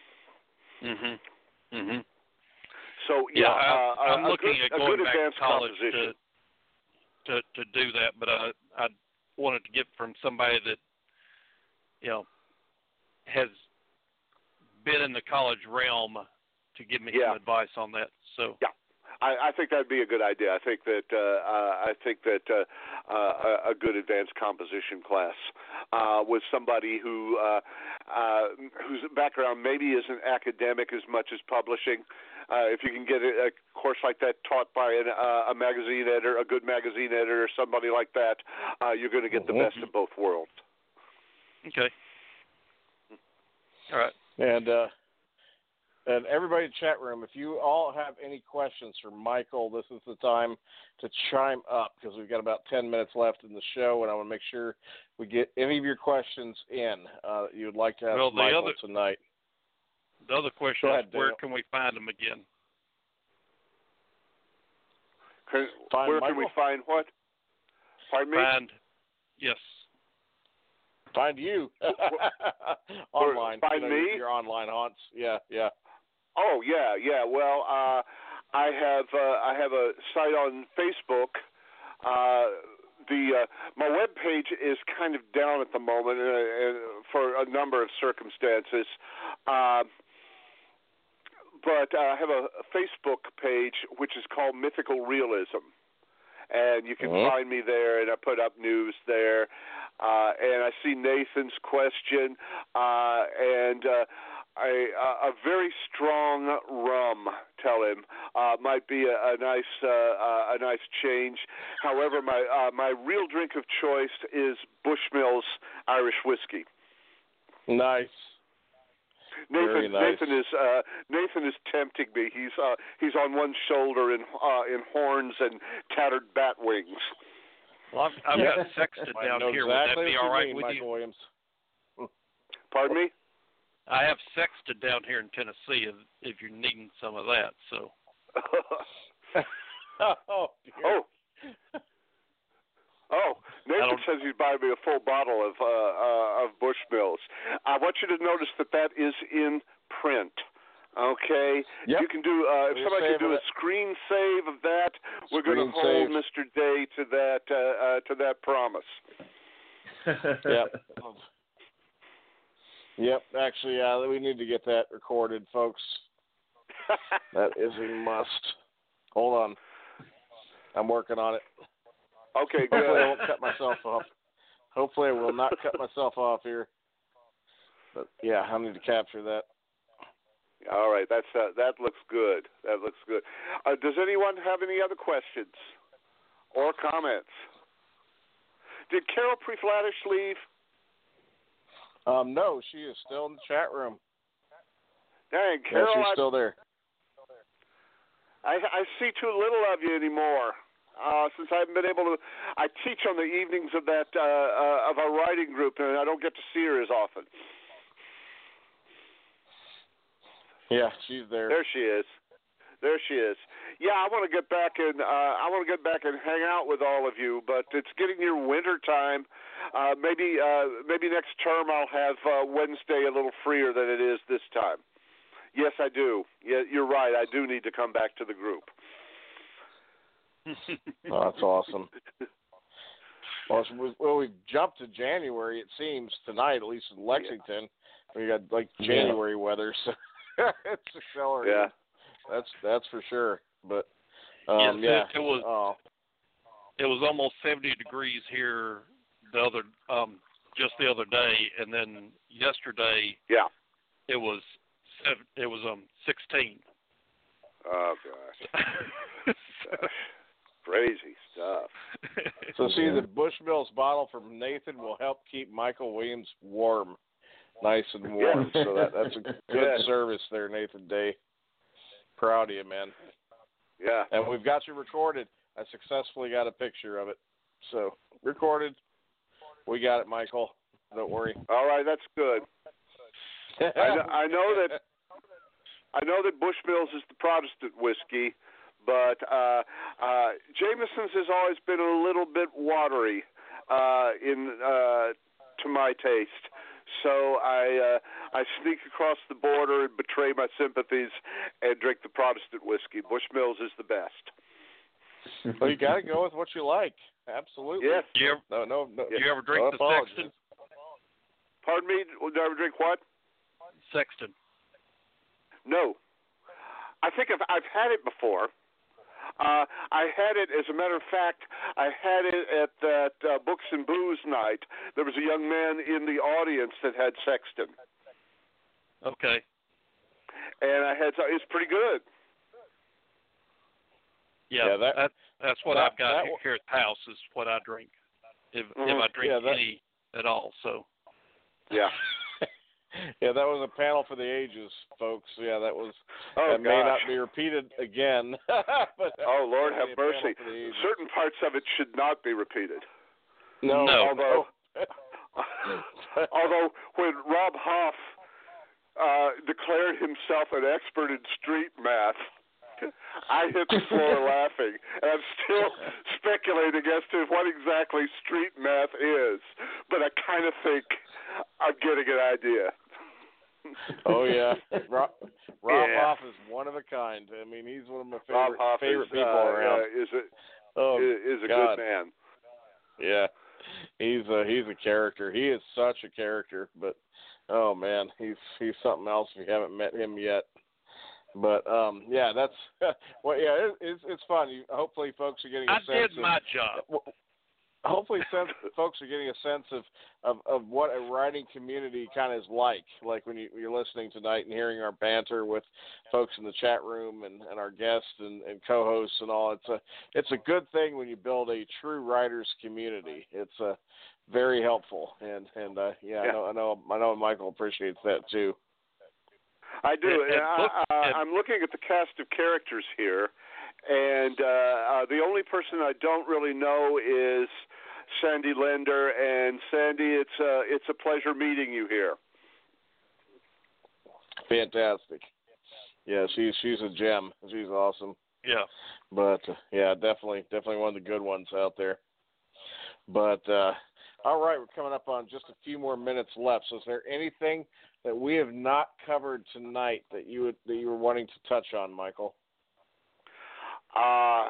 S3: Mhm. Mhm.
S6: So
S3: Yeah,
S6: yeah,
S3: I,
S6: uh,
S3: I'm
S6: a
S3: looking
S6: good,
S3: at
S6: a
S3: going
S6: good
S3: back
S6: advanced
S3: to college
S6: composition.
S3: to, to to do that, but I I wanted to get from somebody that, you know, has been in the college realm to give me
S6: Yeah.
S3: some advice on that. So
S6: Yeah. I, I think that'd be a good idea. I think that uh, uh, I think that uh, uh, a good advanced composition class uh, with somebody who uh, uh, whose background maybe isn't academic as much as publishing. Uh, if you can get a, a course like that taught by an, uh, a magazine editor, a good magazine editor, or somebody like that, uh, you're going to get the best of both worlds.
S3: Okay. All right.
S2: And uh, and everybody in the chat room, if you all have any questions for Michael, this is the time to chime up because we've got about ten minutes left in the show, and I want to make sure we get any of your questions in uh, that you would like to ask
S3: well, the
S2: Michael
S3: other,
S2: tonight.
S3: The other question
S2: ahead,
S3: is, where
S2: Dale.
S3: can we find him again?
S6: Can,
S2: Find
S6: where
S2: Michael?
S6: can we find what? Pardon me?
S3: Find, yes.
S2: Find you online.
S6: Find
S2: you know,
S6: me?
S2: Your, your online haunts. Yeah, yeah.
S6: Oh yeah, yeah. Well, uh, I have uh, I have a site on Facebook. Uh, the uh, my web page is kind of down at the moment uh, uh, for a number of circumstances. Uh, but uh, I have a, a Facebook page which is called Mythical Realism, and you can
S2: Mm-hmm.
S6: find me there, and I put up news there. Uh, and I see Nathan's question, uh, and uh, a, a very strong rum, tell him, uh, might be a, a nice uh, uh, a nice change. However, my uh, my real drink of choice is Bushmills Irish whiskey.
S2: Nice.
S6: Nathan,
S2: Very nice.
S6: Nathan is uh, Nathan is tempting me. He's uh, he's on one shoulder in uh, in horns and tattered bat wings.
S3: Well, I've, I've
S2: Yeah.
S3: got Sexton
S2: I
S3: down
S2: know
S3: here.
S2: exactly
S3: Would that be
S2: what
S3: all
S2: you
S3: right
S2: mean,
S3: with
S2: Michael
S3: you?
S2: Williams.
S6: Pardon me?
S3: I have Sexton down here in Tennessee if, if you're needing some of that. So.
S2: oh, dear.
S6: Oh. Oh, Nathan
S3: don't-
S6: says he's buying me a full bottle of uh, uh, of Bushmills. I want you to notice that that is in print. Okay,
S2: Yep.
S6: you can do. Uh, if
S2: We're
S6: somebody can
S2: saving
S6: do a
S2: it.
S6: screen save of that, we're going to
S2: Screen
S6: hold
S2: save.
S6: Mister Day to that uh, uh, to that promise.
S2: Yep. Yep. Actually, uh, we need to get that recorded, folks. That is a must. Hold on. I'm working on it.
S6: Okay,
S2: Hopefully I
S6: good.
S2: won't cut myself off. Hopefully I will not cut myself off here. But yeah, I need to capture that.
S6: All right, that's uh, that looks good. That looks good. Uh, does anyone have any other questions or comments? Did Carol Preflatish leave?
S2: Um, no, she is still in the chat room.
S6: Dang,
S2: Yeah,
S6: Carol,
S2: she's
S6: I,
S2: still there.
S6: I I see too little of you anymore. Uh, since I haven't been able to, I teach on the evenings of that uh, uh, of our writing group, and I don't get to see her as often.
S2: Yeah, she's there.
S6: There she is. There she is. Yeah, I want to get back and uh, I want to get back and hang out with all of you, but it's getting near winter time. Uh, maybe uh, maybe next term I'll have uh, Wednesday a little freer than it is this time. Yes, I do. Yeah, you're right. I do need to come back to the group.
S2: Oh, that's awesome. Well, it's- well, we've jumped to January, it seems, tonight, at least in Lexington. We got, like, January weather, so it's accelerating.
S6: Yeah.
S2: That's that's for sure. But, um,
S3: Yes,
S2: yeah.
S3: it- it was-
S2: Oh,
S3: It was almost seventy degrees here the other um just the other day, and then yesterday
S6: Yeah.
S3: it was seven, it was um sixteen.
S6: Oh gosh. Crazy stuff.
S2: so, see, the Bushmills bottle from Nathan will help keep Michael Williams warm, nice and warm.
S6: Yeah.
S2: So that, that's a good
S6: Yeah.
S2: service there, Nathan Day. Proud of you, man.
S6: Yeah.
S2: And we've got you recorded. I successfully got a picture of it. So, recorded. We got it, Michael. Don't worry.
S6: All right, that's good. I know, I know that I know that Bushmills is the Protestant whiskey, but uh, uh, Jameson's has always been a little bit watery uh, in uh, to my taste. So I uh, I sneak across the border and betray my sympathies and drink the Protestant whiskey. Bushmills is the best.
S2: Well, you got to go with what you like. Absolutely.
S6: Yes.
S3: Do you ever,
S2: No, no, no.
S3: do you ever drink
S2: no
S3: the
S2: apologies.
S3: Sexton?
S6: Pardon me? Did I ever drink what?
S3: Sexton.
S6: No. I think I've I've had it before. Uh, I had it, as a matter of fact, I had it at that uh, Books and Booze night. There was a young man in the audience that had Sexton.
S3: Okay.
S6: And I had, it's pretty good.
S3: Yeah,
S2: yeah that,
S3: that, that's what
S2: that,
S3: I've got
S2: that,
S3: here at the house is what I drink, if
S6: mm-hmm.
S3: if I drink
S2: yeah, that,
S3: any at all. So.
S6: Yeah.
S2: Yeah, that was a panel for the ages, folks. Yeah, that was.
S6: Oh,
S2: that may
S6: gosh.
S2: not be repeated again. But
S6: oh, Lord have mercy.
S2: The
S6: Certain parts of it should not be repeated.
S2: No.
S3: no.
S6: Although, although when Rob Hoff uh, declared himself an expert in street math, I hit the floor laughing, and I'm still speculating as to what exactly street math is, but I kind of think I'm getting an idea.
S2: Oh, yeah. Rob, Rob
S6: yeah.
S2: Hoff is one of a kind. I mean, he's one of my
S6: Rob
S2: favorite,
S6: Hoff
S2: favorite
S6: is,
S2: people
S6: uh,
S2: around.
S6: Uh, is a,
S2: oh,
S6: is a
S2: God.
S6: good man.
S2: Yeah. He's a, he's a character. He is such a character, but, oh, man, he's he's something else if you haven't met him yet. But um, yeah, that's well, yeah, it, it's it's fun. You, hopefully, folks are getting a
S3: I
S2: sense.
S3: did my
S2: of,
S3: job.
S2: Hopefully, sense, folks are getting a sense of, of, of what a writing community kind of is like. Like when you, you're listening tonight and hearing our banter with folks in the chat room and, and our guests and, and co-hosts and all. It's a it's a good thing when you build a true writers community. It's a very helpful, and and uh, yeah,
S6: yeah,
S2: I know I know I know Michael appreciates that too.
S6: I do.
S3: And, and
S6: I,
S3: look,
S6: I,
S3: and,
S6: I'm looking at the cast of characters here, and uh, uh, the only person I don't really know is Sandy Lender. And Sandy, it's a, it's a pleasure meeting you here.
S2: Fantastic. Yeah, she's she's a gem. She's awesome.
S3: Yeah.
S2: But uh, yeah, definitely definitely one of the good ones out there. But uh, all right, we're coming up on just a few more minutes left. So, is there anything that we have not covered tonight that you would, that you were wanting to touch on, Michael?
S6: Uh,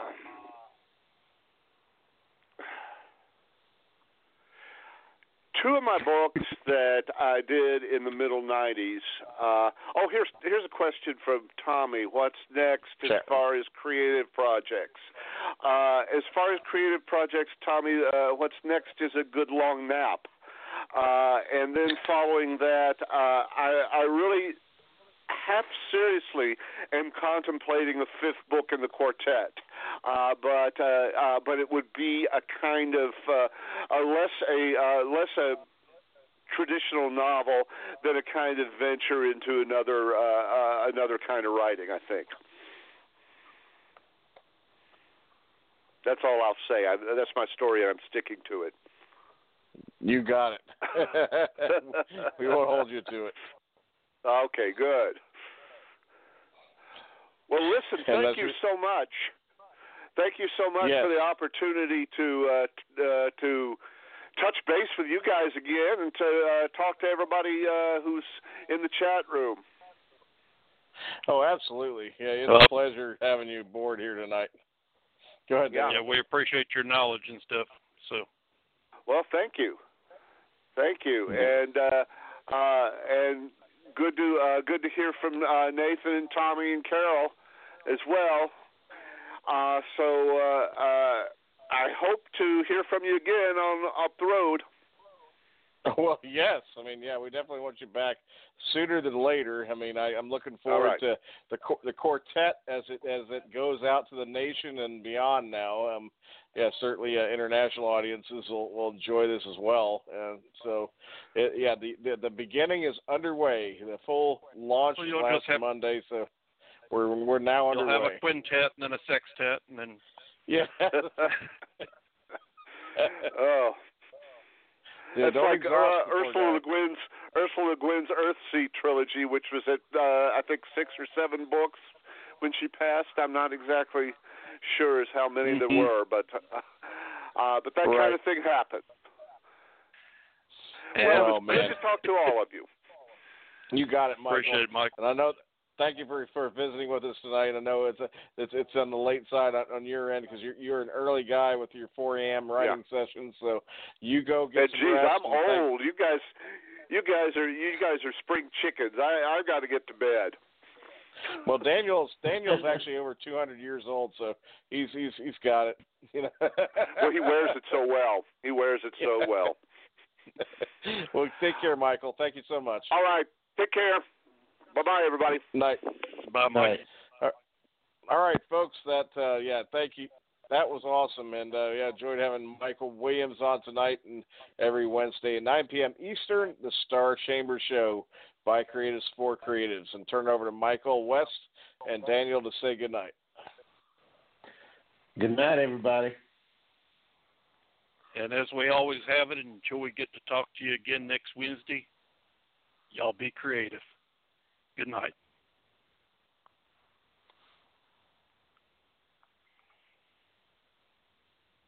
S6: two of my books that I did in the middle nineties. Uh, oh, here's here's a question from Tommy. What's next as
S2: Sure.
S6: far as creative projects? Uh, as far as creative projects, Tommy, uh, what's next is a good long nap. Uh, and then following that, uh, I, I really half seriously am contemplating a fifth book in the quartet, uh, but uh, uh, but it would be a kind of uh, a less a uh, less a traditional novel than a kind of venture into another uh, uh, another kind of writing. I think that's all I'll say. I, that's my story, and I'm sticking to it.
S2: You got it. We won't hold you to it.
S6: Okay, good. Well, listen, thank you so much. Thank you so much
S2: yes.
S6: for the opportunity to uh, t- uh, to touch base with you guys again and to uh, talk to everybody uh, who's in the chat room.
S2: Oh, absolutely. Yeah, it's
S3: well,
S2: a pleasure having you aboard here tonight. Go ahead, Dan.
S3: Yeah, we appreciate your knowledge and stuff. So,
S6: well, thank you, thank you, and uh, uh, and good to uh, good to hear from uh, Nathan and Tommy and Carol as well. Uh, so uh, uh, I hope to hear from you again on Up the Road.
S2: Well, yes. I mean, yeah, we definitely want you back sooner than later. I mean, I, I'm looking forward
S6: right.
S2: to the the quartet as it as it goes out to the nation and beyond. Now, um, yeah, certainly uh, international audiences will, will enjoy this as well. And so, it, yeah, the, the the beginning is underway. The full launch
S3: well,
S2: is
S3: you'll
S2: last
S3: just have,
S2: Monday, so we're we're now
S3: you'll
S2: underway.
S3: have a quintet and then a sextet, and then
S2: yeah.
S6: Oh.
S2: Yeah,
S6: it's like uh, Ursula Le
S2: guys.
S6: Guin's Ursula Le Guin's Earthsea trilogy, which was at uh, I think six or seven books when she passed. I'm not exactly sure as how many
S2: mm-hmm.
S6: there were, but uh, but that
S2: right.
S6: kind of thing happened.
S3: And
S6: well,
S2: oh,
S6: it's
S2: man.
S6: good to talk to all of you.
S2: You got it, Michael.
S3: Appreciate it, Mike.
S2: And I know. Thank you for, for visiting with us tonight. I know it's a, it's it's on the late side on, on your end because you're you're an early guy with your four a.m. writing
S6: yeah.
S2: sessions. So you go get
S6: and
S2: some
S6: geez,
S2: rest.
S6: I'm old. You guys, you guys are you guys are spring chickens. I I've got to get to bed.
S2: Well, Daniel's Daniel's actually over two hundred years old, so he's he's he's got it. You know.
S6: Well, he wears it so well. He wears it so well.
S2: Well, take care, Michael. Thank you so much.
S6: All right. Take care. Bye-bye, everybody.
S2: Night.
S3: Bye, Mike.
S2: All right, folks. That uh, yeah, thank you. That was awesome, and uh, yeah, enjoyed having Michael Williams on tonight and every Wednesday at nine p.m. Eastern, the Star Chamber Show by Creatives for Creatives. And turn it over to Michael, West, and Daniel to say goodnight.
S4: Good night, everybody.
S3: And as we always have it, until we get to talk to you again next Wednesday, y'all be creative. Good night.